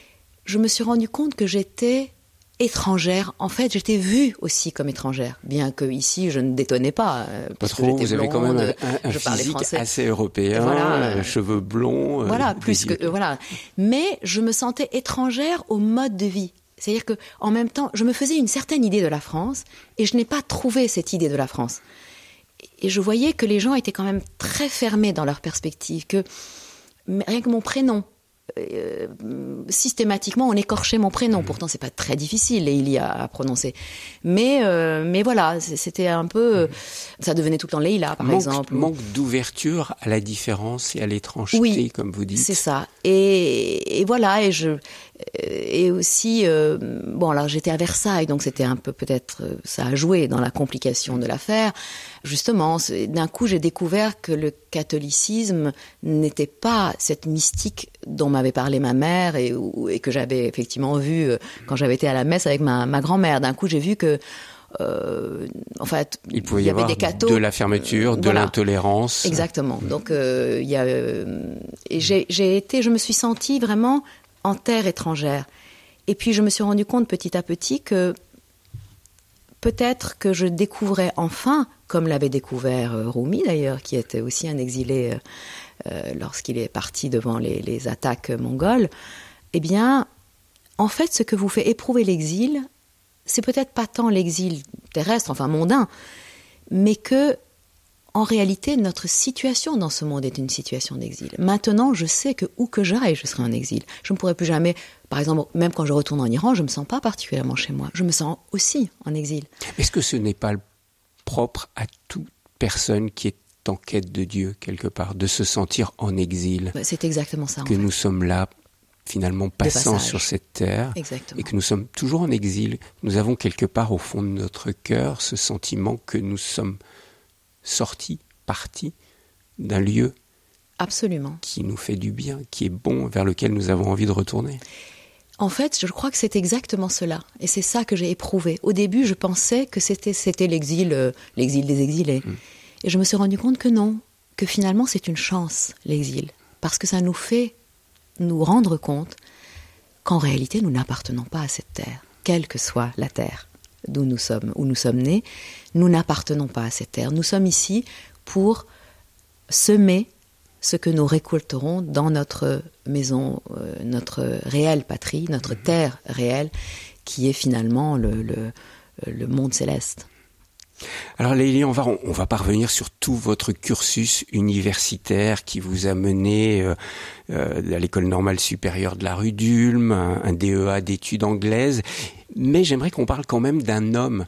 [SPEAKER 3] Je me suis rendu compte que j'étais étrangère. En fait, j'étais vue aussi comme étrangère, bien que ici je ne détonnais pas.
[SPEAKER 2] Pas trop, vous avez quand même un, un, un physique
[SPEAKER 3] français.
[SPEAKER 2] assez européen, voilà, euh, cheveux blonds.
[SPEAKER 3] Voilà,
[SPEAKER 2] euh,
[SPEAKER 3] plus que euh, voilà. Mais je me sentais étrangère au mode de vie. C'est-à-dire que, en même temps, je me faisais une certaine idée de la France, et je n'ai pas trouvé cette idée de la France. Et je voyais que les gens étaient quand même très fermés dans leur perspective, que rien que mon prénom. Euh, systématiquement on écorchait mon prénom, pourtant c'est pas très difficile et il y a à prononcer, mais euh, mais voilà, c'était un peu, ça devenait tout le temps Leïla par
[SPEAKER 2] manque,
[SPEAKER 3] exemple.
[SPEAKER 2] Manque d'ouverture à la différence et à l'étrangeté,
[SPEAKER 3] oui,
[SPEAKER 2] comme vous dites.
[SPEAKER 3] C'est ça. Et, et voilà, et je et aussi euh, bon alors j'étais à Versailles, donc c'était un peu peut-être ça a joué dans la complication de l'affaire. Justement, d'un coup j'ai découvert que le catholicisme n'était pas cette mystique dont m'avait parlé ma mère et, et que j'avais effectivement vu quand j'avais été à la messe avec ma, ma grand-mère. D'un coup j'ai vu que Euh, en fait,
[SPEAKER 2] il pouvait
[SPEAKER 3] il
[SPEAKER 2] y,
[SPEAKER 3] y avait
[SPEAKER 2] avoir
[SPEAKER 3] des cathos,
[SPEAKER 2] de la fermeture, de
[SPEAKER 3] voilà.
[SPEAKER 2] l'intolérance.
[SPEAKER 3] Exactement. Donc, euh, il y a, euh, et j'ai, j'ai été, je me suis sentie vraiment en terre étrangère. Et puis, je me suis rendu compte petit à petit que peut-être que je découvrais enfin, comme l'avait découvert euh, Rumi d'ailleurs, qui était aussi un exilé euh, lorsqu'il est parti devant les, les attaques mongoles. Eh bien, en fait, ce que vous fait éprouver l'exil, c'est peut-être pas tant l'exil terrestre, enfin mondain, mais que, en réalité, notre situation dans ce monde est une situation d'exil. Maintenant, je sais que où que j'aille, je serai en exil. Je ne pourrai plus jamais, par exemple, même quand je retourne en Iran, je ne me sens pas particulièrement chez moi. Je me sens aussi en exil.
[SPEAKER 2] Est-ce que ce n'est pas propre à toute personne qui est en quête de Dieu, quelque part, de se sentir en exil ?
[SPEAKER 3] C'est exactement ça, en
[SPEAKER 2] Que
[SPEAKER 3] fait.
[SPEAKER 2] nous sommes là, finalement passant sur cette terre.
[SPEAKER 3] Exactement.
[SPEAKER 2] Et que nous sommes toujours en exil. Nous avons quelque part au fond de notre cœur ce sentiment que nous sommes sortis, partis d'un lieu
[SPEAKER 3] Absolument.
[SPEAKER 2] qui nous fait du bien, qui est bon, vers lequel nous avons envie de retourner.
[SPEAKER 3] En fait, je crois que c'est exactement cela. Et c'est ça que j'ai éprouvé. Au début, je pensais que c'était, c'était l'exil, euh, l'exil des exilés. Mmh. Et je me suis rendu compte que non, que finalement c'est une chance, l'exil. Parce que ça nous fait nous rendre compte qu'en réalité, nous n'appartenons pas à cette terre, quelle que soit la terre d'où nous sommes, où nous sommes nés, nous n'appartenons pas à cette terre. Nous sommes ici pour semer ce que nous récolterons dans notre maison, euh, notre réelle patrie, notre terre réelle, qui est finalement le, le, le monde céleste.
[SPEAKER 2] Alors Lélie, on va, on va parvenir sur tout votre cursus universitaire qui vous a mené euh, euh, à l'école normale supérieure de la rue d'Ulm, un, un D E A d'études anglaises. Mais j'aimerais qu'on parle quand même d'un homme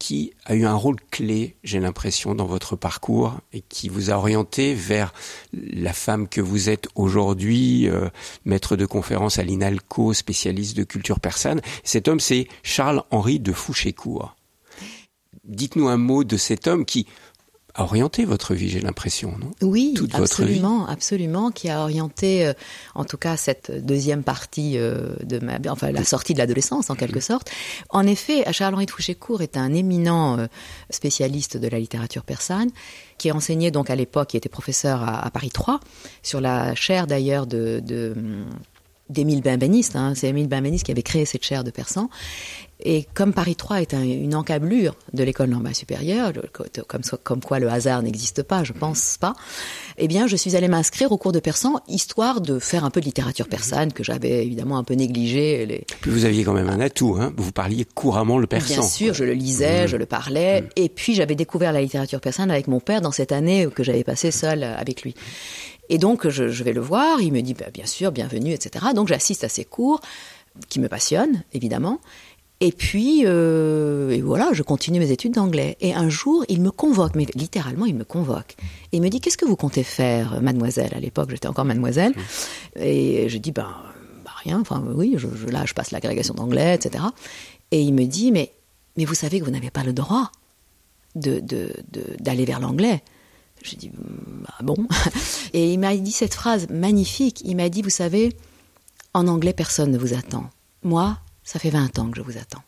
[SPEAKER 2] qui a eu un rôle clé, j'ai l'impression, dans votre parcours et qui vous a orienté vers la femme que vous êtes aujourd'hui, euh, maître de conférence à l'INALCO, spécialiste de culture persane. Cet homme, c'est Charles-Henri de Fouchécourt. Dites-nous un mot de cet homme qui a orienté votre vie, j'ai l'impression, non ?
[SPEAKER 3] Oui,
[SPEAKER 2] Toute
[SPEAKER 3] absolument,
[SPEAKER 2] votre vie.
[SPEAKER 3] absolument, qui a orienté, euh, en tout cas, cette deuxième partie euh, de ma, enfin la sortie de l'adolescence, en quelque sorte. En effet, Charles-Henri de Fouchécourt est un éminent euh, spécialiste de la littérature persane, qui enseignait donc à l'époque, qui était professeur à, à Paris trois, sur la chaire d'ailleurs de, de d'Émile Benveniste. Hein, c'est Émile Benveniste qui avait créé cette chaire de persan. Et comme Paris trois est un, une encablure de l'école normale supérieure, comme, comme quoi le hasard n'existe pas, je pense pas, eh bien, je suis allée m'inscrire au cours de persan, histoire de faire un peu de littérature persane, que j'avais évidemment un peu négligée. Les...
[SPEAKER 2] Puis vous aviez quand même un atout, hein, vous parliez couramment le persan.
[SPEAKER 3] Bien sûr, je le lisais, mmh. je le parlais, mmh. et puis j'avais découvert la littérature persane avec mon père dans cette année que j'avais passée seule avec lui. Et donc, je, je vais le voir, il me dit, bah, bien sûr, bienvenue, et cetera. Donc, j'assiste à ces cours, qui me passionnent, évidemment. Et puis, euh, et voilà, je continue mes études d'anglais. Et un jour, il me convoque, mais littéralement, il me convoque. Et il me dit, qu'est-ce que vous comptez faire, mademoiselle ? À l'époque, j'étais encore mademoiselle. Et je dis, ben, bah, rien, enfin, oui, je, je, là, je passe l'agrégation d'anglais, et cetera. Et il me dit, mais, mais vous savez que vous n'avez pas le droit de, de, de, d'aller vers l'anglais. Je dis, bah, bon. Et il m'a dit cette phrase magnifique. Il m'a dit, vous savez, en anglais, personne ne vous attend. Moi, ça fait vingt ans que je vous attends.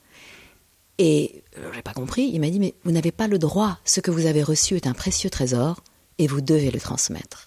[SPEAKER 3] Et euh, j'ai pas compris. Il m'a dit, mais vous n'avez pas le droit. Ce que vous avez reçu est un précieux trésor et vous devez le transmettre.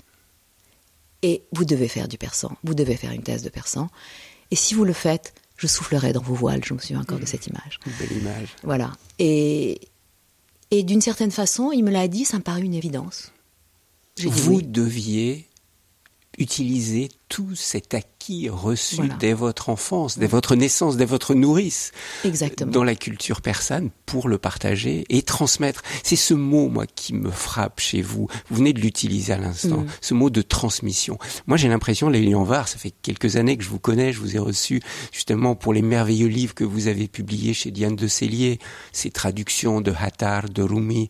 [SPEAKER 3] Et vous devez faire du persan. Vous devez faire une thèse de persan. Et si vous le faites, je soufflerai dans vos voiles. Je me souviens encore mmh. de cette image.
[SPEAKER 2] Une belle image.
[SPEAKER 3] Voilà. Et... Et d'une certaine façon, il me l'a dit, ça me parut une évidence.
[SPEAKER 2] J'ai dit Vous oui. deviez utiliser tout cet acquis reçu voilà. dès votre enfance, dès votre naissance, dès votre nourrice,
[SPEAKER 3] Exactement.
[SPEAKER 2] dans la culture persane pour le partager et transmettre. C'est ce mot, moi, qui me frappe chez vous. Vous venez de l'utiliser à l'instant, mmh. ce mot de transmission. Moi, j'ai l'impression, Lélian Var, ça fait quelques années que je vous connais, je vous ai reçu justement pour les merveilleux livres que vous avez publiés chez Diane de Célier, ces traductions de Hattar, de Rumi.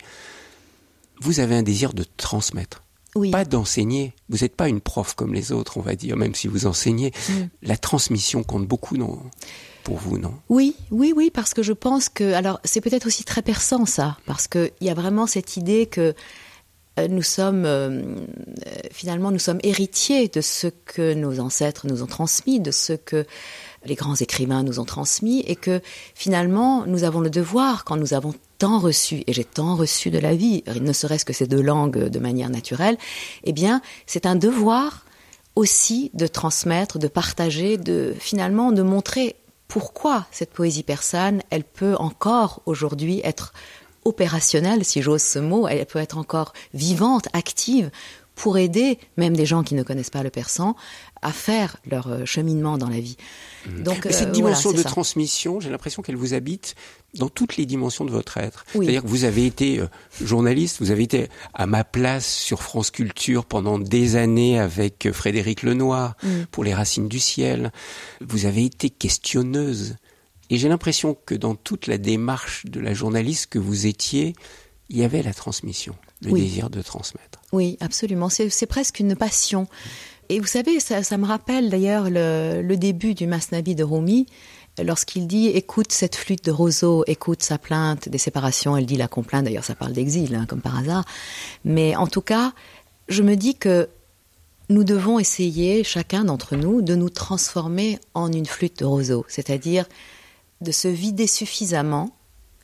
[SPEAKER 2] Vous avez un désir de transmettre. Oui. Pas d'enseigner. Vous n'êtes pas une prof comme les autres, on va dire, même si vous enseignez. Mm. La transmission compte beaucoup, non, pour vous, non ?
[SPEAKER 3] Oui, oui, oui, parce que je pense que... Alors, c'est peut-être aussi très perçant, ça, parce qu'il y a vraiment cette idée que euh, nous sommes... Euh, finalement, nous sommes héritiers de ce que nos ancêtres nous ont transmis, de ce que les grands écrivains nous ont transmis, et que, finalement, nous avons le devoir, quand nous avons tant reçu, et j'ai tant reçu de la vie, ne serait-ce que ces deux langues de manière naturelle, eh bien, c'est un devoir aussi de transmettre, de partager, de finalement de montrer pourquoi cette poésie persane, elle peut encore aujourd'hui être opérationnelle, si j'ose ce mot, elle peut être encore vivante, active, pour aider même des gens qui ne connaissent pas le persan à faire leur cheminement dans la vie.
[SPEAKER 2] Donc, Mais cette euh, dimension voilà, de ça. transmission, j'ai l'impression qu'elle vous habite dans toutes les dimensions de votre être. Oui. C'est-à-dire que vous avez été euh, journaliste, vous avez été à ma place sur France Culture pendant des années avec euh, Frédéric Lenoir mm. pour Les Racines du Ciel. Vous avez été questionneuse. Et j'ai l'impression que dans toute la démarche de la journaliste que vous étiez, il y avait la transmission, le oui. désir de transmettre.
[SPEAKER 3] Oui, absolument. C'est, c'est presque une passion. Et vous savez, ça, ça me rappelle d'ailleurs le, le début du Masnavi de Rumi, lorsqu'il dit « Écoute cette flûte de roseau, écoute sa plainte des séparations », elle dit la complainte, d'ailleurs ça parle d'exil, hein, comme par hasard. Mais en tout cas, je me dis que nous devons essayer, chacun d'entre nous, de nous transformer en une flûte de roseau, c'est-à-dire de se vider suffisamment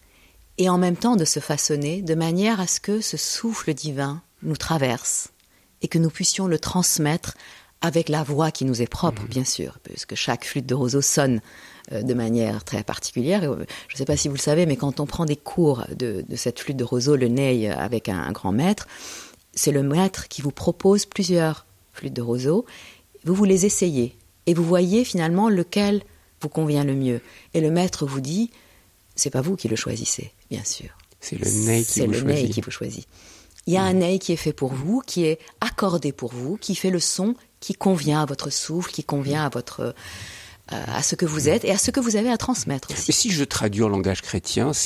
[SPEAKER 3] et en même temps de se façonner de manière à ce que ce souffle divin nous traverse et que nous puissions le transmettre avec la voix qui nous est propre, mmh. bien sûr, parce que chaque flûte de roseau sonne euh, de manière très particulière. Je ne sais pas si vous le savez, mais quand on prend des cours de, de cette flûte de roseau, le ney avec un, un grand maître, c'est le maître qui vous propose plusieurs flûtes de roseau. Vous vous les essayez et vous voyez finalement lequel vous convient le mieux. Et le maître vous dit, c'est pas vous qui le choisissez, bien sûr.
[SPEAKER 2] C'est le ney qui,
[SPEAKER 3] c'est
[SPEAKER 2] vous,
[SPEAKER 3] le
[SPEAKER 2] choisit.
[SPEAKER 3] ney qui vous choisit. Il y a un ney qui est fait pour vous, qui est accordé pour vous, qui fait le son qui convient à votre souffle, qui convient à votre, euh, à ce que vous êtes et à ce que vous avez à transmettre aussi.
[SPEAKER 2] Mais si je traduis en langage chrétien, c'est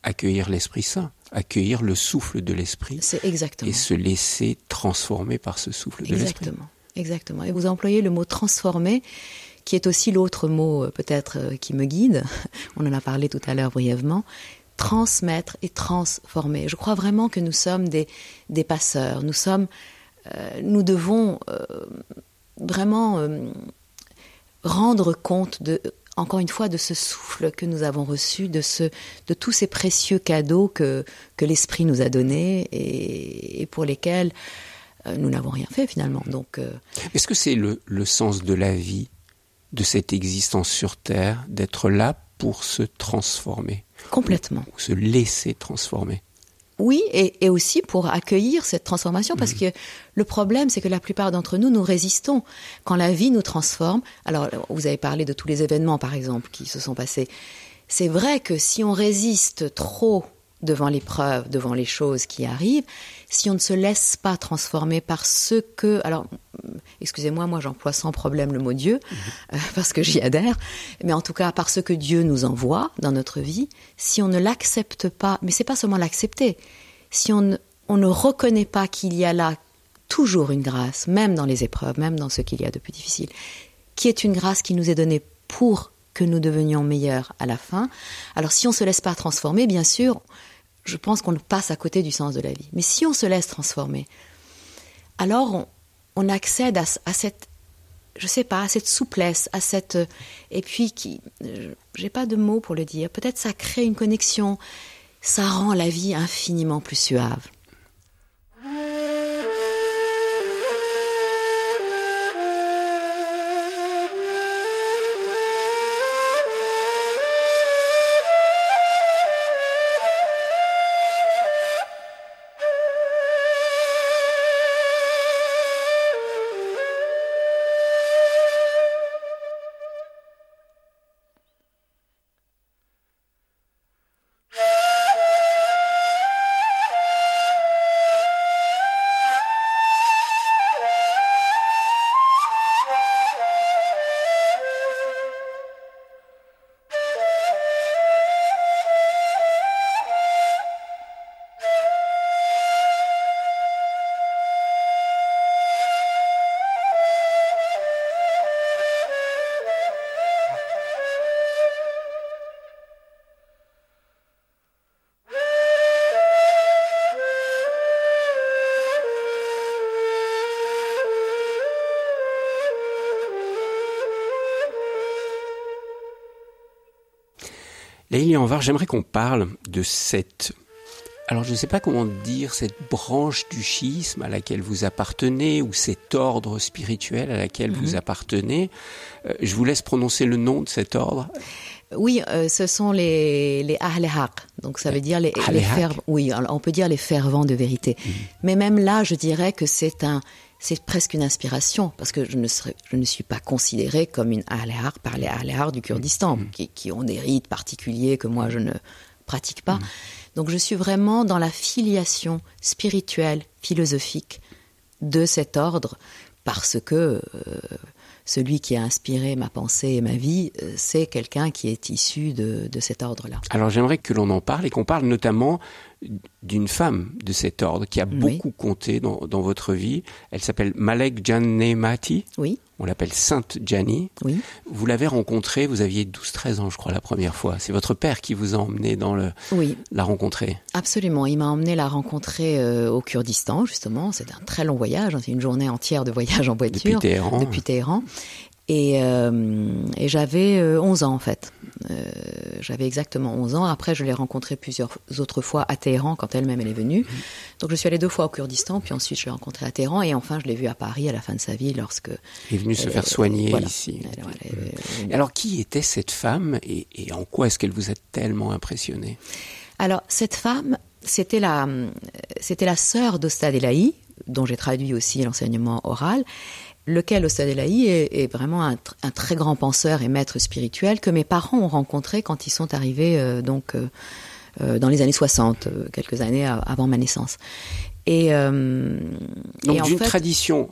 [SPEAKER 2] accueillir l'Esprit Saint, accueillir le souffle de l'Esprit.
[SPEAKER 3] C'est exactement.
[SPEAKER 2] Et se laisser transformer par ce souffle de l'Esprit.
[SPEAKER 3] Exactement, exactement. Et vous employez le mot transformer, qui est aussi l'autre mot peut-être qui me guide. On en a parlé tout à l'heure brièvement. Transmettre et transformer. Je crois vraiment que nous sommes des, des passeurs. Nous sommes, euh, nous devons euh, vraiment euh, rendre compte de, encore une fois, de ce souffle que nous avons reçu, de ce, de tous ces précieux cadeaux que que l'Esprit nous a donnés et, et pour lesquels euh, nous n'avons rien fait finalement. Donc, euh...
[SPEAKER 2] est-ce que c'est le, le sens de la vie, de cette existence sur Terre, d'être là pour se transformer? Complètement. Ou se laisser transformer.
[SPEAKER 3] Oui, et, et aussi pour accueillir cette transformation, parce mmh. que le problème, c'est que la plupart d'entre nous, nous résistons. Quand la vie nous transforme, alors vous avez parlé de tous les événements, par exemple, qui se sont passés. C'est vrai que si on résiste trop devant l'épreuve, devant les choses qui arrivent, si on ne se laisse pas transformer par ce que... Alors, excusez-moi, moi j'emploie sans problème le mot Dieu, mmh. euh, parce que j'y adhère, mais en tout cas par ce que Dieu nous envoie dans notre vie, si on ne l'accepte pas, mais c'est pas seulement l'accepter, si on ne, on ne reconnaît pas qu'il y a là toujours une grâce, même dans les épreuves, même dans ce qu'il y a de plus difficile, qui est une grâce qui nous est donnée pour que nous devenions meilleurs à la fin, alors si on ne se laisse pas transformer, bien sûr, je pense qu'on passe à côté du sens de la vie. Mais si on se laisse transformer, alors on, on accède à, à cette, je sais pas, à cette souplesse, à cette, et puis qui, j'ai pas de mots pour le dire. Peut-être ça crée une connexion, ça rend la vie infiniment plus suave.
[SPEAKER 2] Laëlie Anvar, j'aimerais qu'on parle de cette, alors je ne sais pas comment dire, cette branche du chiisme à laquelle vous appartenez, ou cet ordre spirituel à laquelle mm-hmm. vous appartenez. Euh, je vous laisse prononcer le nom de cet ordre.
[SPEAKER 3] Oui, euh, ce sont les, les Ahl Haq, donc ça veut dire les, les fervents, oui, on peut dire les fervents de vérité. Mm-hmm. Mais même là, je dirais que c'est un, c'est presque une inspiration, parce que je ne, serais, je ne suis pas considérée comme une Ahl Haq par les Ahl Haq du Kurdistan, mmh. qui, qui ont des rites particuliers que moi je ne pratique pas. Mmh. Donc je suis vraiment dans la filiation spirituelle, philosophique de cet ordre, parce que euh, celui qui a inspiré ma pensée et ma vie, euh, c'est quelqu'un qui est issu de, de cet ordre-là.
[SPEAKER 2] Alors j'aimerais que l'on en parle, et qu'on parle notamment d'une femme de cet ordre qui a beaucoup oui. compté dans, dans votre vie. Elle s'appelle Malek Janemati.
[SPEAKER 3] Oui.
[SPEAKER 2] On l'appelle Sainte Jani.
[SPEAKER 3] Oui.
[SPEAKER 2] Vous l'avez rencontrée, vous aviez douze treize ans, je crois, la première fois. C'est votre père qui vous a emmené dans le,
[SPEAKER 3] oui.
[SPEAKER 2] la rencontrer.
[SPEAKER 3] Absolument. Il m'a emmené la rencontrer euh, au Kurdistan, justement. C'est un très long voyage. C'est une journée entière de voyage en voiture.
[SPEAKER 2] Depuis Téhéran.
[SPEAKER 3] Depuis Téhéran. Et, euh, et j'avais euh, onze ans, en fait. Euh, j'avais exactement onze ans. Après, je l'ai rencontrée plusieurs autres fois à Téhéran, quand elle-même elle est venue. Mmh. Donc, je suis allée deux fois au Kurdistan, puis ensuite, je l'ai rencontrée à Téhéran. Et enfin, je l'ai vue à Paris à la fin de sa vie, lorsque...
[SPEAKER 2] Elle est venue se faire soigner voilà. ici. Elle, voilà, elle, elle, elle, Alors, qui était cette femme et, et en quoi est-ce qu'elle vous a tellement impressionné?
[SPEAKER 3] Alors, cette femme, c'était la, c'était la sœur d'Ostad Elahi, dont j'ai traduit aussi l'enseignement oral, lequel Ostad Elahi est, est vraiment un, un très grand penseur et maître spirituel que mes parents ont rencontré quand ils sont arrivés euh, donc euh, euh, dans les années soixante, euh, quelques années avant ma naissance. Et, euh,
[SPEAKER 2] donc
[SPEAKER 3] et en
[SPEAKER 2] d'une
[SPEAKER 3] fait,
[SPEAKER 2] tradition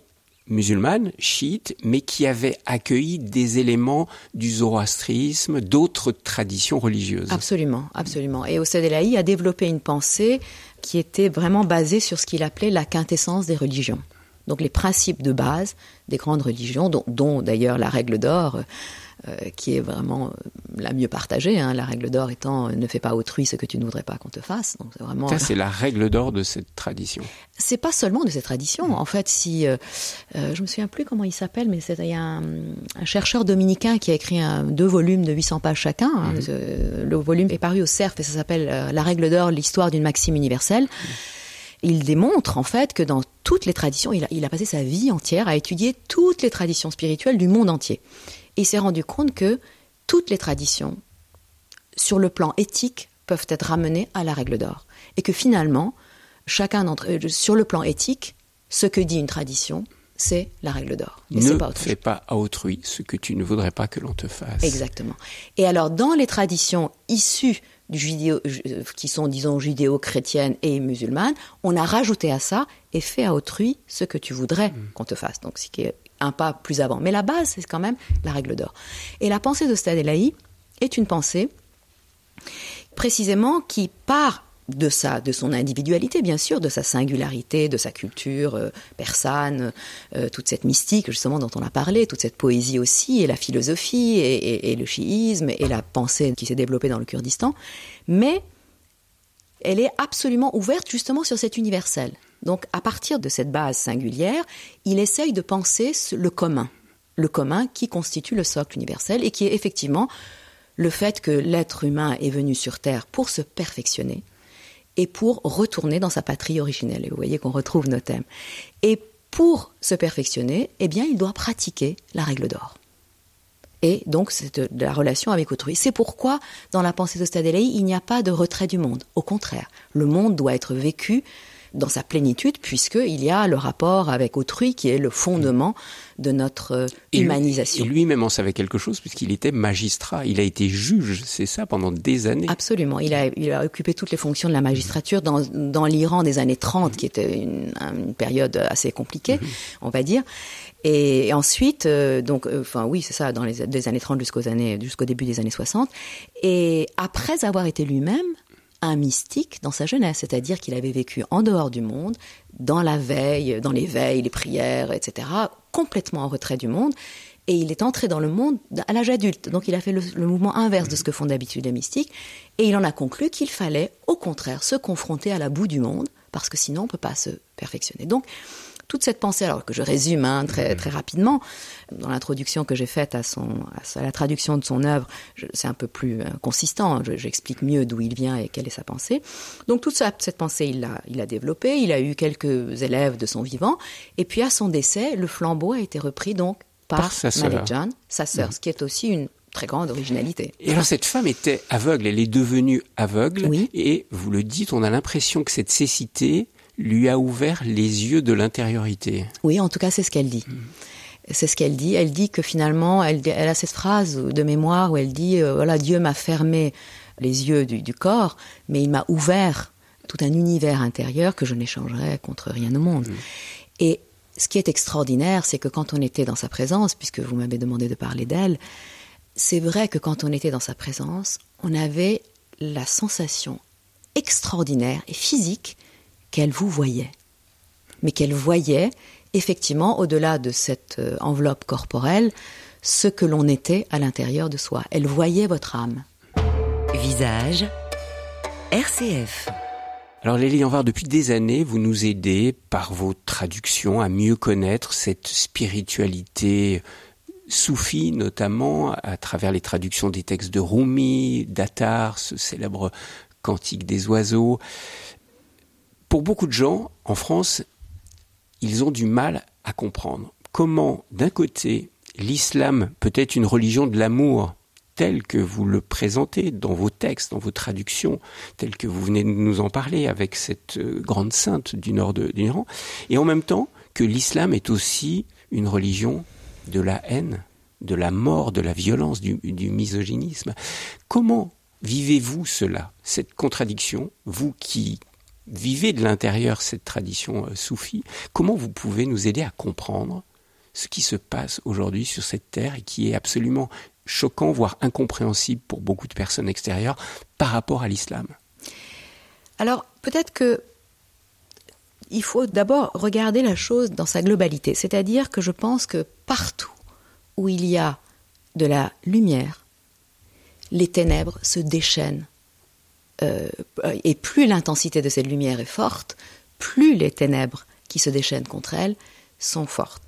[SPEAKER 2] musulmane, chiite, mais qui avait accueilli des éléments du zoroastrisme, d'autres traditions religieuses.
[SPEAKER 3] Absolument, absolument. Et Oussad Elahi a développé une pensée qui était vraiment basée sur ce qu'il appelait la quintessence des religions. Donc les principes de base des grandes religions, dont, dont d'ailleurs la règle d'or, euh, qui est vraiment la mieux partagée, hein, la règle d'or étant « ne fais pas à autrui ce que tu ne voudrais pas qu'on te fasse ». Donc c'est vraiment.
[SPEAKER 2] Ça, c'est la règle d'or de cette tradition.
[SPEAKER 3] C'est pas seulement de cette tradition. En fait, si euh, euh, je me souviens plus comment il s'appelle, mais c'est, il y a un, un chercheur dominicain qui a écrit un, deux volumes de huit cents pages chacun. Hein, mmh. Le volume est paru au Cerf et ça s'appelle euh, « La règle d'or, l'histoire d'une maxime universelle mmh. ». Il démontre en fait que dans toutes les traditions, il a, il a passé sa vie entière à étudier toutes les traditions spirituelles du monde entier. Et il s'est rendu compte que toutes les traditions, sur le plan éthique, peuvent être ramenées à la règle d'or. Et que finalement, chacun d'entre eux, sur le plan éthique, ce que dit une tradition, c'est la règle d'or.
[SPEAKER 2] Et ne c'est pas fais pas à autrui ce que tu ne voudrais pas que l'on te fasse.
[SPEAKER 3] Exactement. Et alors, dans les traditions issues du judéo, qui sont, disons, judéo-chrétiennes et musulmanes, on a rajouté à ça « et fais à autrui ce que tu voudrais mmh. qu'on te fasse ». Donc, ce qui est un pas plus avant. Mais la base, c'est quand même la règle d'or. Et la pensée d'Oussad Elahi est une pensée, précisément, qui part de sa, de son individualité, bien sûr, de sa singularité, de sa culture euh, persane, euh, toute cette mystique, justement, dont on a parlé, toute cette poésie aussi, et la philosophie, et, et, et le chiisme, et la pensée qui s'est développée dans le Kurdistan. Mais elle est absolument ouverte, justement, sur cet universel. Donc, à partir de cette base singulière, il essaye de penser le commun. Le commun qui constitue le socle universel, et qui est effectivement le fait que l'être humain est venu sur Terre pour se perfectionner, et pour retourner dans sa patrie originelle. Et vous voyez qu'on retrouve nos thèmes. Et pour se perfectionner, eh bien, il doit pratiquer la règle d'or. Et donc, c'est de la relation avec autrui. C'est pourquoi, dans la pensée d'Oussad Elahi, il n'y a pas de retrait du monde. Au contraire, le monde doit être vécu dans sa plénitude, puisqu'il y a le rapport avec autrui qui est le fondement de notre
[SPEAKER 2] et
[SPEAKER 3] humanisation.
[SPEAKER 2] Lui, et lui-même en savait quelque chose, puisqu'il était magistrat. Il a été juge, c'est ça, pendant des années.
[SPEAKER 3] Absolument. Il a, il a occupé toutes les fonctions de la magistrature dans, dans l'Iran des années trente, qui était une, une période assez compliquée, mmh. on va dire. Et, et ensuite, euh, donc, euh, enfin oui, c'est ça, dans les, les années trente jusqu'aux années, jusqu'au début des années soixante. Et après avoir été lui-même un mystique dans sa jeunesse, c'est-à-dire qu'il avait vécu en dehors du monde, dans la veille, dans les veilles, les prières, et cetera, complètement en retrait du monde, et il est entré dans le monde à l'âge adulte. Donc il a fait le, le mouvement inverse de ce que font d'habitude les mystiques, et il en a conclu qu'il fallait, au contraire, se confronter à la boue du monde, parce que sinon on ne peut pas se perfectionner. Donc, toute cette pensée, alors que je résume hein, très, très rapidement, dans l'introduction que j'ai faite à, son, à la traduction de son œuvre, je, c'est un peu plus euh, consistant, je, j'explique mieux d'où il vient et quelle est sa pensée. Donc toute ça, cette pensée, il l'a, il l'a développée, il a eu quelques élèves de son vivant, et puis à son décès, le flambeau a été repris donc par, par sa sœur, Jan, sa sœur, mmh. ce qui est aussi une très grande originalité.
[SPEAKER 2] Et alors cette femme était aveugle, elle est devenue aveugle,
[SPEAKER 3] oui.
[SPEAKER 2] et vous le dites, on a l'impression que cette cécité lui a ouvert les yeux de l'intériorité.
[SPEAKER 3] Oui, en tout cas, c'est ce qu'elle dit. Mmh. C'est ce qu'elle dit. Elle dit que finalement, elle, elle a cette phrase de mémoire où elle dit euh, « Voilà, Dieu m'a fermé les yeux du, du corps, mais il m'a ouvert tout un univers intérieur que je n'échangerais contre rien au monde. Mmh. » Et ce qui est extraordinaire, c'est que quand on était dans sa présence, puisque vous m'avez demandé de parler d'elle, c'est vrai que quand on était dans sa présence, on avait la sensation extraordinaire et physique qu'elle vous voyait, mais qu'elle voyait effectivement, au-delà de cette euh, enveloppe corporelle, ce que l'on était à l'intérieur de soi. Elle voyait votre âme.
[SPEAKER 1] Visage, R C F.
[SPEAKER 2] Alors Lélie Lianvard, depuis des années, vous nous aidez par vos traductions à mieux connaître cette spiritualité soufie, notamment à travers les traductions des textes de Rumi, d'Attar, ce célèbre cantique des oiseaux. Pour beaucoup de gens, en France, ils ont du mal à comprendre comment, d'un côté, l'islam peut être une religion de l'amour, telle que vous le présentez dans vos textes, dans vos traductions, telle que vous venez de nous en parler avec cette grande sainte du nord de l'Iran, et en même temps que l'islam est aussi une religion de la haine, de la mort, de la violence, du, du misogynisme. Comment vivez-vous cela, cette contradiction, vous qui vivez de l'intérieur cette tradition euh, soufie, comment vous pouvez nous aider à comprendre ce qui se passe aujourd'hui sur cette terre et qui est absolument choquant, voire incompréhensible pour beaucoup de personnes extérieures par rapport à l'islam?
[SPEAKER 3] Alors, peut-être que il faut d'abord regarder la chose dans sa globalité. C'est-à-dire que je pense que partout où il y a de la lumière, les ténèbres se déchaînent. Euh, et plus l'intensité de cette lumière est forte, plus les ténèbres qui se déchaînent contre elle sont fortes.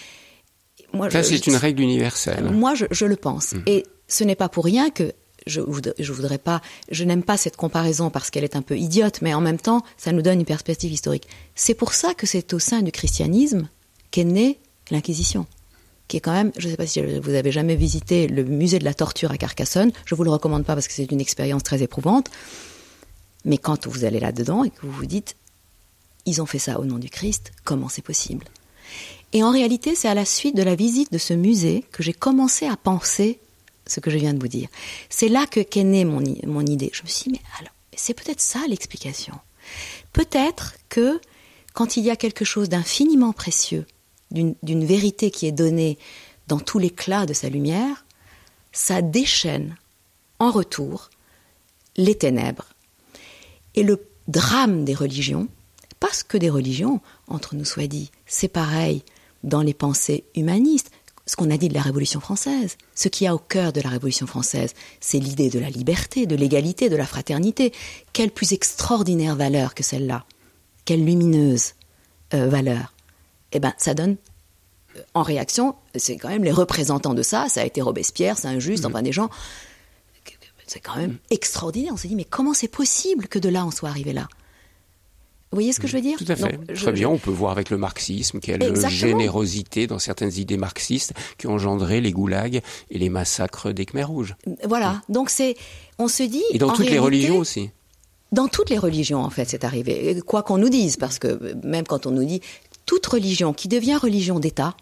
[SPEAKER 3] Moi,
[SPEAKER 2] Ça,
[SPEAKER 3] je,
[SPEAKER 2] c'est
[SPEAKER 3] je,
[SPEAKER 2] une règle universelle.
[SPEAKER 3] Moi, je, je le pense. Mmh. Et ce n'est pas pour rien que je voudrais, je voudrais pas, je n'aime pas cette comparaison parce qu'elle est un peu idiote, mais en même temps, ça nous donne une perspective historique. C'est pour ça que c'est au sein du christianisme qu'est née l'Inquisition, qui est quand même, je ne sais pas si vous avez jamais visité le musée de la torture à Carcassonne, je vous le recommande pas parce que c'est une expérience très éprouvante, mais quand vous allez là-dedans et que vous vous dites, ils ont fait ça au nom du Christ, comment c'est possible? Et en réalité, c'est à la suite de la visite de ce musée que j'ai commencé à penser ce que je viens de vous dire. C'est là que qu'est née mon, mon idée. Je me suis dit, mais alors, c'est peut-être ça l'explication. Peut-être que quand il y a quelque chose d'infiniment précieux, d'une, d'une vérité qui est donnée dans tout l'éclat de sa lumière, ça déchaîne en retour les ténèbres. Et le drame des religions, parce que des religions, entre nous soit dit, c'est pareil dans les pensées humanistes. Ce qu'on a dit de la Révolution française, ce qu'il y a au cœur de la Révolution française, c'est l'idée de la liberté, de l'égalité, de la fraternité. Quelle plus extraordinaire valeur que celle-là? Quelle lumineuse euh, valeur? Eh bien, ça donne, euh, en réaction, c'est quand même les représentants de ça, ça a été Robespierre, Saint-Just, mmh. enfin des gens, c'est quand même mmh. extraordinaire. On s'est dit, mais comment c'est possible que de là on soit arrivé là? Vous voyez ce que je veux dire?
[SPEAKER 2] Tout à fait. Donc, Très je, bien, on peut voir avec le marxisme quelle exactement. générosité dans certaines idées marxistes qui ont engendré les goulags et les massacres des Khmers rouges.
[SPEAKER 3] Voilà, donc c'est, on se dit...
[SPEAKER 2] Et dans toutes
[SPEAKER 3] réalité,
[SPEAKER 2] les religions aussi.
[SPEAKER 3] Dans toutes les religions, en fait, c'est arrivé. Quoi qu'on nous dise, parce que même quand on nous dit toute religion qui devient religion d'État,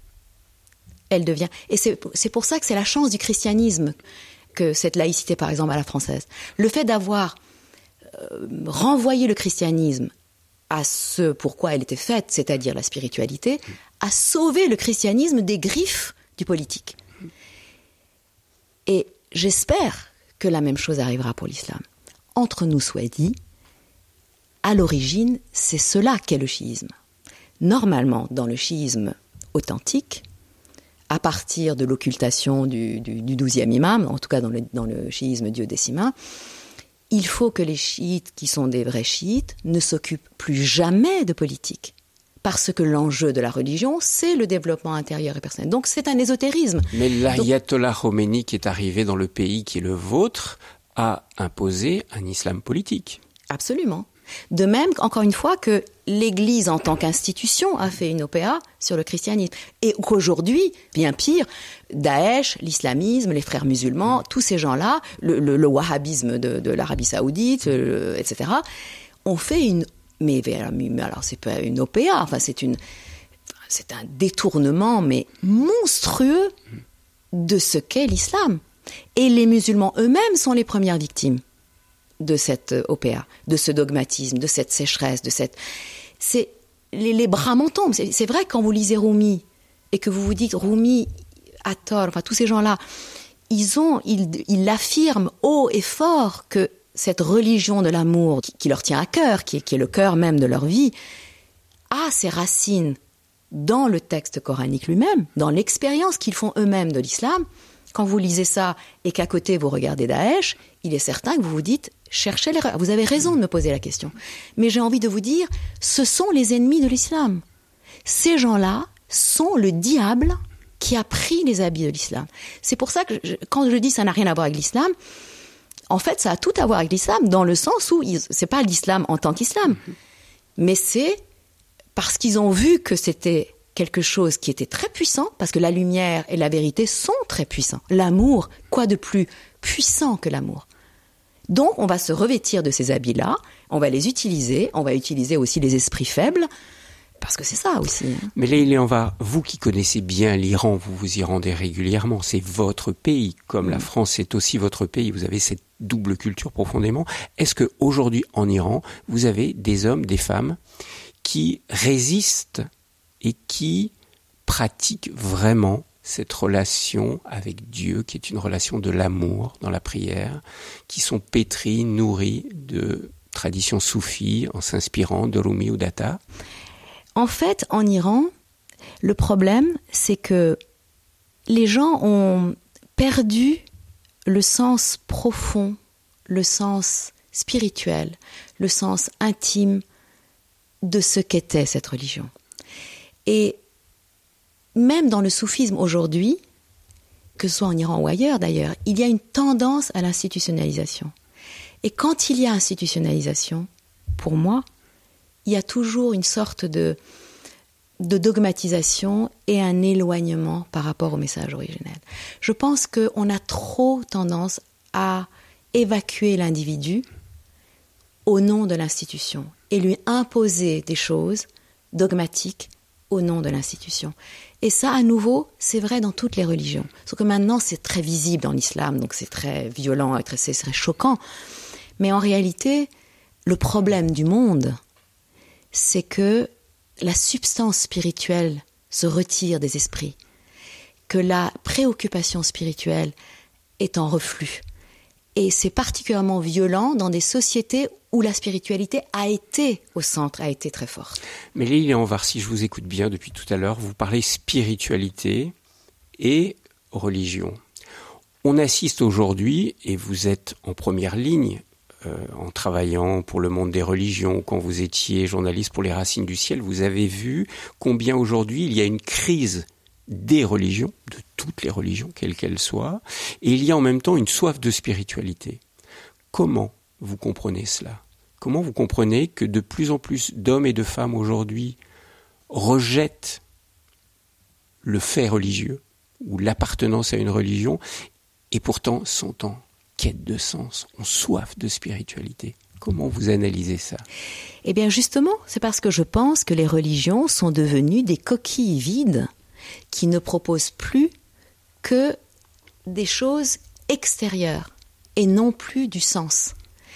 [SPEAKER 3] elle devient... Et c'est, c'est pour ça que c'est la chance du christianisme, que cette laïcité, par exemple, à la française. Le fait d'avoir euh, renvoyé le christianisme à ce pourquoi elle était faite, c'est-à-dire la spiritualité, a sauvé le christianisme des griffes du politique. Et j'espère que la même chose arrivera pour l'islam. Entre nous soit dit, à l'origine, c'est cela qu'est le chiisme. Normalement, dans le chiisme authentique, à partir de l'occultation du, du, du douzième imam, en tout cas dans le, dans le chiisme duodécimain, il faut que les chiites, qui sont des vrais chiites, ne s'occupent plus jamais de politique. Parce que l'enjeu de la religion, c'est le développement intérieur et personnel. Donc c'est un ésotérisme.
[SPEAKER 2] Mais l'ayatollah Khomeini qui est arrivé dans le pays qui est le vôtre a imposé un islam politique.
[SPEAKER 3] Absolument. De même, encore une fois, que l'Église en tant qu'institution a fait une O P A sur le christianisme. Et qu'aujourd'hui, bien pire, Daesh, l'islamisme, les frères musulmans, tous ces gens-là, le, le, le wahhabisme de, de l'Arabie saoudite, le, et cetera, ont fait une... Mais, mais alors, c'est pas une O P A, enfin, c'est une... C'est un détournement, mais monstrueux de ce qu'est l'islam. Et les musulmans eux-mêmes sont les premières victimes de cette O P A, de ce dogmatisme, de cette sécheresse, de cette... C'est... Les, les bras m'en tombent. C'est, c'est vrai que quand vous lisez Rumi, et que vous vous dites, Rumi a tort, enfin, tous ces gens-là, ils ont, ils, ils affirment haut et fort que cette religion de l'amour, qui, qui leur tient à cœur, qui est, qui est le cœur même de leur vie, a ses racines dans le texte coranique lui-même, dans l'expérience qu'ils font eux-mêmes de l'islam. Quand vous lisez ça et qu'à côté vous regardez Daesh, il est certain que vous vous dites, cherchez l'erreur. Vous avez raison de me poser la question. Mais j'ai envie de vous dire, ce sont les ennemis de l'islam. Ces gens-là sont le diable qui a pris les habits de l'islam. C'est pour ça que je, quand je dis ça n'a rien à voir avec l'islam, en fait ça a tout à voir avec l'islam, dans le sens où ils, c'est pas l'islam en tant qu'islam, mais c'est parce qu'ils ont vu que c'était quelque chose qui était très puissant, parce que la lumière et la vérité sont très puissants. L'amour, quoi de plus puissant que l'amour? Donc, on va se revêtir de ces habits-là, on va les utiliser, on va utiliser aussi les esprits faibles, parce que c'est ça aussi. Hein.
[SPEAKER 2] Mais Leïla Anvar, vous qui connaissez bien l'Iran, vous vous y rendez régulièrement, c'est votre pays, comme mmh. la France, c'est aussi votre pays, vous avez cette double culture profondément. Est-ce qu'aujourd'hui, en Iran, vous avez des hommes, des femmes qui résistent et qui pratiquent vraiment cette relation avec Dieu, qui est une relation de l'amour dans la prière, qui sont pétris, nourris de traditions soufis en s'inspirant de Rumi ou d'Atta?
[SPEAKER 3] En fait, en Iran, le problème, c'est que les gens ont perdu le sens profond, le sens spirituel, le sens intime de ce qu'était cette religion. Et même dans le soufisme aujourd'hui, que ce soit en Iran ou ailleurs d'ailleurs, il y a une tendance à l'institutionnalisation. Et quand il y a institutionnalisation, pour moi, il y a toujours une sorte de, de dogmatisation et un éloignement par rapport au message originel. Je pense qu'on a trop tendance à évacuer l'individu au nom de l'institution et lui imposer des choses dogmatiques au nom de l'institution. Et ça, à nouveau, c'est vrai dans toutes les religions. Sauf que maintenant, c'est très visible dans l'islam, donc c'est très violent et très, c'est très choquant. Mais en réalité, le problème du monde, c'est que la substance spirituelle se retire des esprits, que la préoccupation spirituelle est en reflux. Et c'est particulièrement violent dans des sociétés où la spiritualité a été au centre, a été très forte.
[SPEAKER 2] Mais Lilian Var, si je vous écoute bien depuis tout à l'heure, vous parlez spiritualité et religion. On assiste aujourd'hui, et vous êtes en première ligne, euh, en travaillant pour le monde des religions, quand vous étiez journaliste pour Les Racines du Ciel, vous avez vu combien aujourd'hui il y a une crise des religions, de toutes les religions, quelles qu'elles soient, et il y a en même temps une soif de spiritualité. Comment vous comprenez cela ? Comment vous comprenez que de plus en plus d'hommes et de femmes aujourd'hui rejettent le fait religieux ou l'appartenance à une religion et pourtant sont en quête de sens, ont soif de spiritualité? Comment vous analysez ça?
[SPEAKER 3] Eh bien justement, c'est parce que je pense que les religions sont devenues des coquilles vides qui ne proposent plus que des choses extérieures et non plus du sens.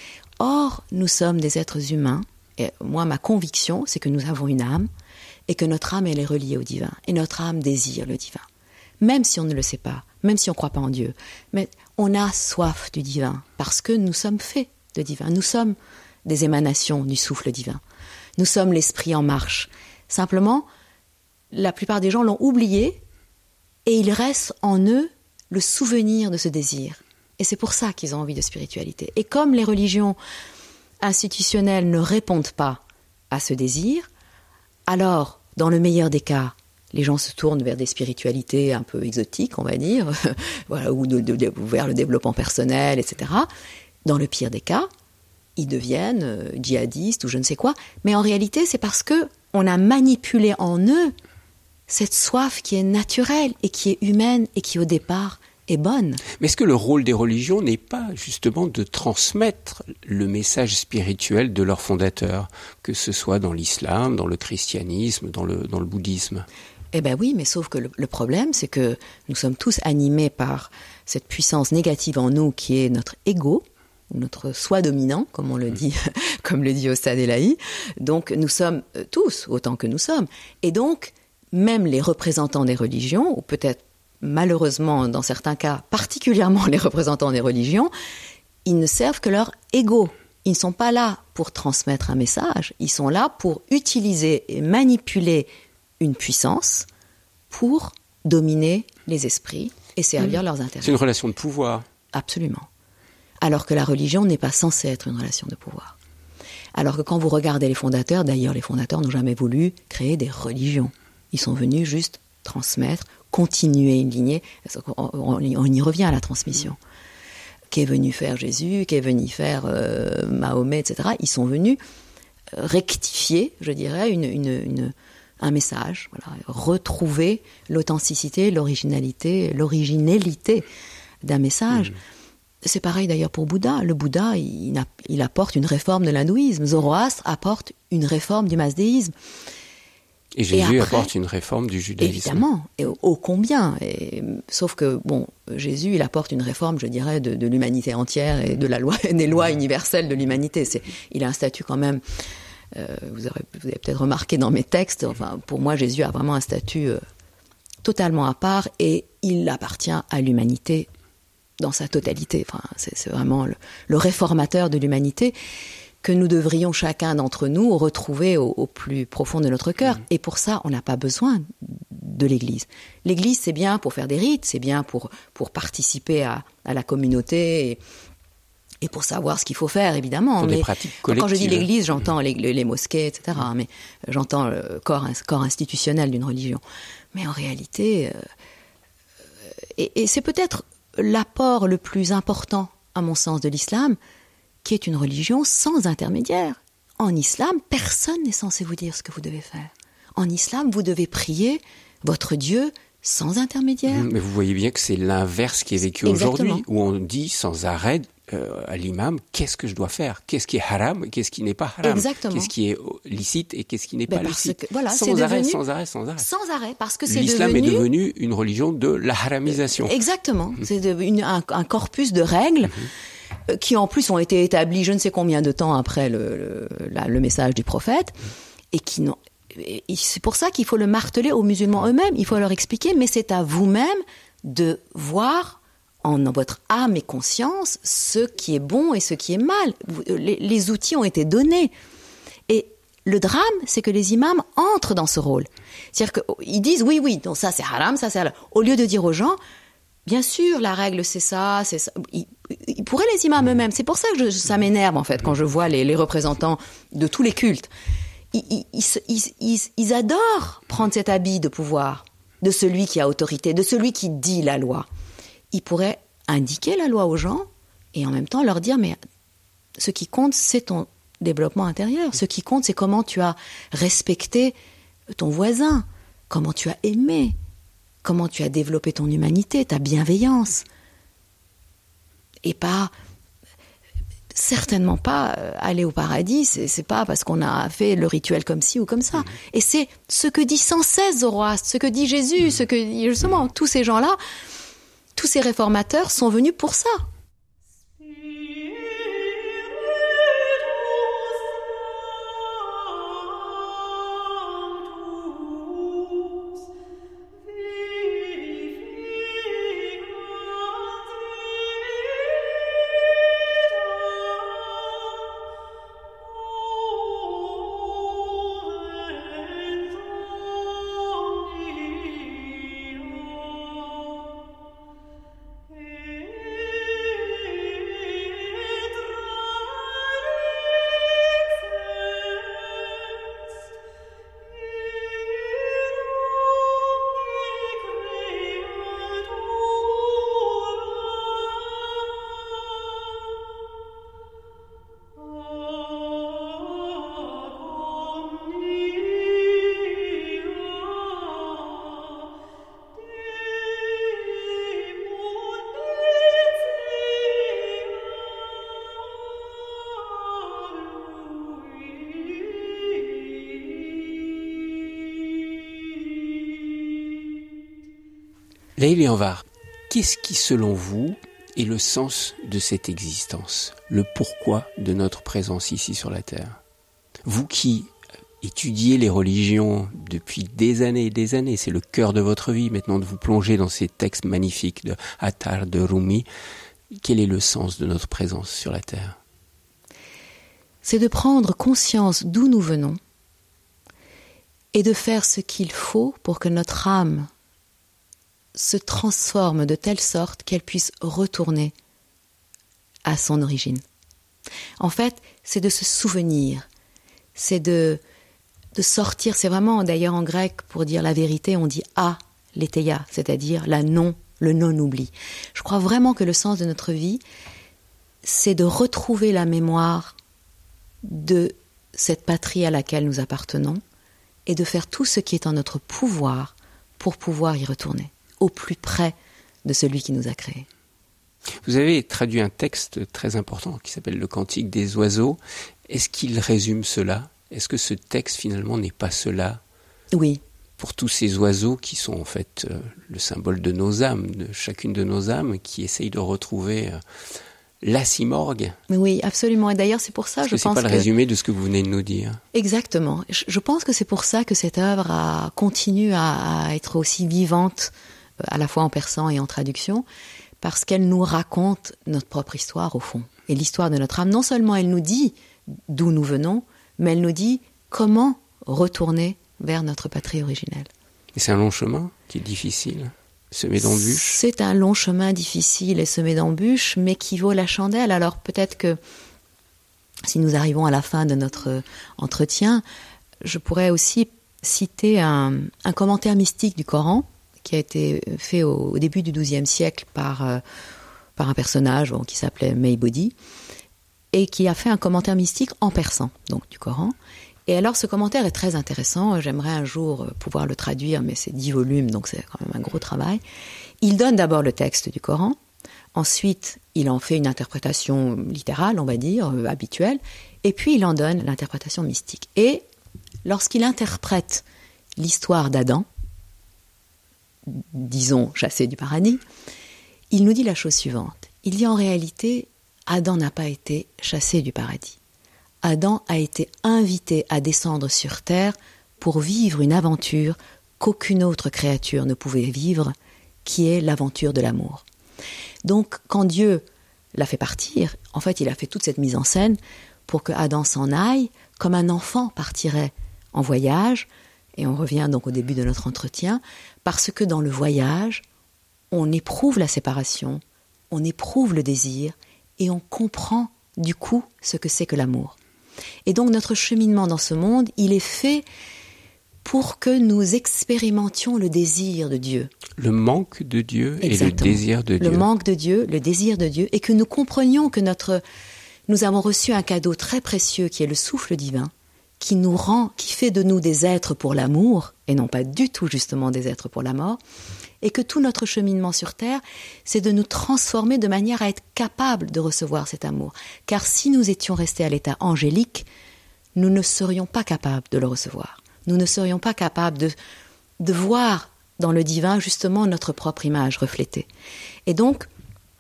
[SPEAKER 3] Or, nous sommes des êtres humains, et moi, ma conviction, c'est que nous avons une âme, et que notre âme, elle est reliée au divin, et notre âme désire le divin. Même si on ne le sait pas, même si on ne croit pas en Dieu, mais on a soif du divin, parce que nous sommes faits de divin. Nous sommes des émanations du souffle divin. Nous sommes l'esprit en marche. Simplement, la plupart des gens l'ont oublié, et il reste en eux le souvenir de ce désir. Et c'est pour ça qu'ils ont envie de spiritualité. Et comme les religions institutionnelles ne répondent pas à ce désir, alors, dans le meilleur des cas, les gens se tournent vers des spiritualités un peu exotiques, on va dire, voilà, ou de, de, de, vers le développement personnel, et cetera. Dans le pire des cas, ils deviennent euh, djihadistes ou je ne sais quoi. Mais en réalité, c'est parce qu'on a manipulé en eux cette soif qui est naturelle et qui est humaine et qui, au départ, est bonne.
[SPEAKER 2] Mais est-ce que le rôle des religions n'est pas justement de transmettre le message spirituel de leurs fondateurs, que ce soit dans l'islam, dans le christianisme, dans le, dans le bouddhisme?
[SPEAKER 3] Eh bien oui, mais sauf que le, le problème, c'est que nous sommes tous animés par cette puissance négative en nous qui est notre ego, notre soi dominant, comme on le dit, comme le dit Ostad Elahi. Donc nous sommes tous, autant que nous sommes. Et donc, même les représentants des religions, ou peut-être malheureusement, dans certains cas, particulièrement les représentants des religions, ils ne servent que leur ego. Ils ne sont pas là pour transmettre un message, ils sont là pour utiliser et manipuler une puissance pour dominer les esprits et servir mmh. leurs intérêts.
[SPEAKER 2] C'est une relation de pouvoir.
[SPEAKER 3] Absolument. Alors que la religion n'est pas censée être une relation de pouvoir. Alors que quand vous regardez les fondateurs, d'ailleurs les fondateurs n'ont jamais voulu créer des religions. Ils sont venus juste transmettre, continuer une lignée, on y revient à la transmission, qu'est venu faire Jésus, qu'est venu faire euh, Mahomet, et cetera. Ils sont venus rectifier, je dirais, une, une, une, un message, voilà, retrouver l'authenticité, l'originalité, l'originalité d'un message. Mmh. C'est pareil d'ailleurs pour Bouddha. Le Bouddha, il, il apporte une réforme de l'hindouisme. Zoroastre apporte une réforme du masdéisme.
[SPEAKER 2] Et Jésus et après, apporte une réforme du judaïsme.
[SPEAKER 3] Évidemment, et ô, ô combien. Et, sauf que, bon, Jésus, il apporte une réforme, je dirais, de, de l'humanité entière et de la loi, des lois universelles de l'humanité. C'est, il a un statut quand même, euh, vous, aurez, vous avez peut-être remarqué dans mes textes, enfin, pour moi, Jésus a vraiment un statut euh, totalement à part et il appartient à l'humanité dans sa totalité. Enfin, c'est, c'est vraiment le, le réformateur de l'humanité que nous devrions chacun d'entre nous retrouver au, au plus profond de notre cœur. Mmh. Et pour ça, on n'a pas besoin de l'Église. L'Église, c'est bien pour faire des rites, c'est bien pour, pour participer à, à la communauté et, et pour savoir ce qu'il faut faire, évidemment.
[SPEAKER 2] Pour
[SPEAKER 3] mais
[SPEAKER 2] des pratiques collectives.
[SPEAKER 3] Quand je dis l'Église, j'entends les, les, les mosquées, et cetera. Mais j'entends le corps, corps institutionnel d'une religion. Mais en réalité, euh, et, et c'est peut-être l'apport le plus important, à mon sens, de l'islam, qui est une religion sans intermédiaire. En islam, personne n'est censé vous dire ce que vous devez faire. En islam, vous devez prier votre Dieu sans intermédiaire.
[SPEAKER 2] Mais vous voyez bien que c'est l'inverse qui est vécu
[SPEAKER 3] Exactement.
[SPEAKER 2] Aujourd'hui, où on dit sans arrêt euh, à l'imam, qu'est-ce que je dois faire ? Qu'est-ce qui est haram et qu'est-ce qui n'est pas haram ?
[SPEAKER 3] Exactement.
[SPEAKER 2] Qu'est-ce qui est licite et qu'est-ce qui n'est
[SPEAKER 3] ben
[SPEAKER 2] pas licite
[SPEAKER 3] que, voilà,
[SPEAKER 2] sans,
[SPEAKER 3] c'est
[SPEAKER 2] arrêt,
[SPEAKER 3] devenu,
[SPEAKER 2] sans arrêt, sans arrêt,
[SPEAKER 3] sans arrêt. Parce que c'est
[SPEAKER 2] L'islam
[SPEAKER 3] devenu...
[SPEAKER 2] est devenu une religion de la haramisation.
[SPEAKER 3] Exactement. Mmh. C'est devenu un, un corpus de règles mmh. qui en plus ont été établies je ne sais combien de temps après le, le, la, le message du prophète mmh. et qui n'ont... Et c'est pour ça qu'il faut le marteler aux musulmans eux-mêmes. Il faut leur expliquer, mais c'est à vous-même de voir en votre âme et conscience ce qui est bon et ce qui est mal. Les, les outils ont été donnés. Et le drame, c'est que les imams entrent dans ce rôle. C'est-à-dire qu'ils disent, oui, oui, donc ça c'est haram, ça c'est halal. Au lieu de dire aux gens, bien sûr, la règle c'est ça, c'est ça. Ils, ils pourraient les imams eux-mêmes. C'est pour ça que je, ça m'énerve, en fait, quand je vois les, les représentants de tous les cultes. Ils, ils, ils, ils, ils adorent prendre cet habit de pouvoir, de celui qui a autorité, de celui qui dit la loi. Ils pourraient indiquer la loi aux gens et en même temps leur dire, mais ce qui compte, c'est ton développement intérieur. Ce qui compte, c'est comment tu as respecté ton voisin, comment tu as aimé, comment tu as développé ton humanité, ta bienveillance. Et pas... certainement pas aller au paradis, c'est, c'est pas parce qu'on a fait le rituel comme ci ou comme ça. Mmh. Et c'est ce que dit sans cesse Zoroastre, ce que dit Jésus, mmh. ce que justement tous ces gens-là, tous ces réformateurs sont venus pour ça.
[SPEAKER 2] Layli Anvar, qu'est-ce qui, selon vous, est le sens de cette existence, le pourquoi de notre présence ici sur la Terre ? Vous qui étudiez les religions depuis des années et des années, c'est le cœur de votre vie maintenant de vous plonger dans ces textes magnifiques de Attar, de Rumi, quel est le sens de notre présence sur la Terre ?
[SPEAKER 3] C'est de prendre conscience d'où nous venons et de faire ce qu'il faut pour que notre âme se transforme de telle sorte qu'elle puisse retourner à son origine. En fait, c'est de se souvenir, c'est de, de sortir, c'est vraiment d'ailleurs en grec, pour dire la vérité, on dit « aletheia », c'est-à-dire la non, le non-oubli. Je crois vraiment que le sens de notre vie, c'est de retrouver la mémoire de cette patrie à laquelle nous appartenons et de faire tout ce qui est en notre pouvoir pour pouvoir y retourner, au plus près de celui qui nous a créés.
[SPEAKER 2] Vous avez traduit un texte très important qui s'appelle le Cantique des oiseaux. Est-ce qu'il résume cela ? Est-ce que ce texte finalement n'est pas cela ?
[SPEAKER 3] Oui.
[SPEAKER 2] Pour tous ces oiseaux qui sont en fait euh, le symbole de nos âmes, de chacune de nos âmes, qui essayent de retrouver euh, la simorgue.
[SPEAKER 3] Oui, absolument. Et d'ailleurs, c'est pour ça,
[SPEAKER 2] Parce
[SPEAKER 3] je
[SPEAKER 2] que
[SPEAKER 3] pense
[SPEAKER 2] c'est pas
[SPEAKER 3] que...
[SPEAKER 2] le résumé de ce que vous venez de nous dire.
[SPEAKER 3] Exactement. Je, je pense que c'est pour ça que cette œuvre a, continue à, à être aussi vivante, à la fois en persan et en traduction, parce qu'elle nous raconte notre propre histoire, au fond, et l'histoire de notre âme. Non seulement elle nous dit d'où nous venons, mais elle nous dit comment retourner vers notre patrie originelle.
[SPEAKER 2] Et c'est un long chemin qui est difficile, semé d'embûches.
[SPEAKER 3] C'est un long chemin difficile et semé d'embûches, mais qui vaut la chandelle. Alors peut-être que si nous arrivons à la fin de notre entretien, je pourrais aussi citer un, un commentaire mystique du Coran qui a été fait au, au début du douzième siècle par, euh, par un personnage bon, qui s'appelait Mayboudi et qui a fait un commentaire mystique en persan, donc du Coran. Et alors ce commentaire est très intéressant, j'aimerais un jour pouvoir le traduire, mais c'est dix volumes, donc c'est quand même un gros travail. Il donne d'abord le texte du Coran, ensuite il en fait une interprétation littérale, on va dire, euh, habituelle, et puis il en donne l'interprétation mystique. Et lorsqu'il interprète l'histoire d'Adam, disons chassé du paradis, il nous dit la chose suivante. Il dit en réalité, Adam n'a pas été chassé du paradis. Adam a été invité à descendre sur terre pour vivre une aventure qu'aucune autre créature ne pouvait vivre, qui est l'aventure de l'amour. Donc, quand Dieu l'a fait partir, en fait, il a fait toute cette mise en scène pour que Adam s'en aille comme un enfant partirait en voyage, et on revient donc au début de notre entretien, parce que dans le voyage, on éprouve la séparation, on éprouve le désir, et on comprend du coup ce que c'est que l'amour. Et donc notre cheminement dans ce monde, il est fait pour que nous expérimentions le désir de Dieu.
[SPEAKER 2] Le manque de Dieu.
[SPEAKER 3] Exactement.
[SPEAKER 2] Et le désir de Dieu.
[SPEAKER 3] Le manque de Dieu, le désir de Dieu, et que nous comprenions que notre, nous avons reçu un cadeau très précieux qui est le souffle divin, qui nous rend, qui fait de nous des êtres pour l'amour, et non pas du tout justement des êtres pour la mort, et que tout notre cheminement sur Terre, c'est de nous transformer de manière à être capables de recevoir cet amour. Car si nous étions restés à l'état angélique, nous ne serions pas capables de le recevoir. Nous ne serions pas capables de, de voir dans le divin justement notre propre image reflétée. Et donc,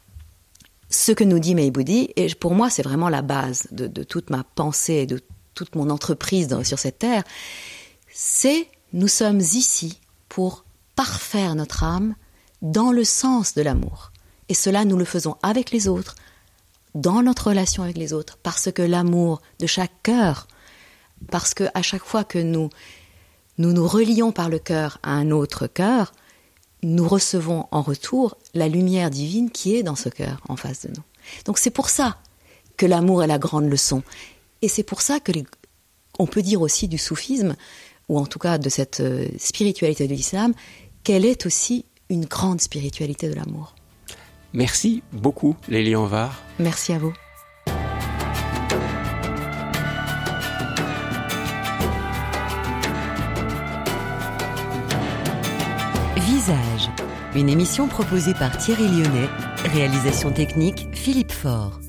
[SPEAKER 3] ce que nous dit Mayboudi, et pour moi c'est vraiment la base de, de toute ma pensée et de toute mon entreprise dans, sur cette terre, c'est nous sommes ici pour parfaire notre âme dans le sens de l'amour. Et cela, nous le faisons avec les autres, dans notre relation avec les autres, parce que l'amour de chaque cœur, parce qu'à chaque fois que nous, nous nous relions par le cœur à un autre cœur, nous recevons en retour la lumière divine qui est dans ce cœur en face de nous. Donc c'est pour ça que l'amour est la grande leçon. Et c'est pour ça que les, on peut dire aussi du soufisme, ou en tout cas de cette euh, spiritualité de l'islam, qu'elle est aussi une grande spiritualité de l'amour.
[SPEAKER 2] Merci beaucoup, Lélie Anvar.
[SPEAKER 3] Merci à vous.
[SPEAKER 1] Visage, une émission proposée par Thierry Lyonnais, réalisation technique Philippe Faure.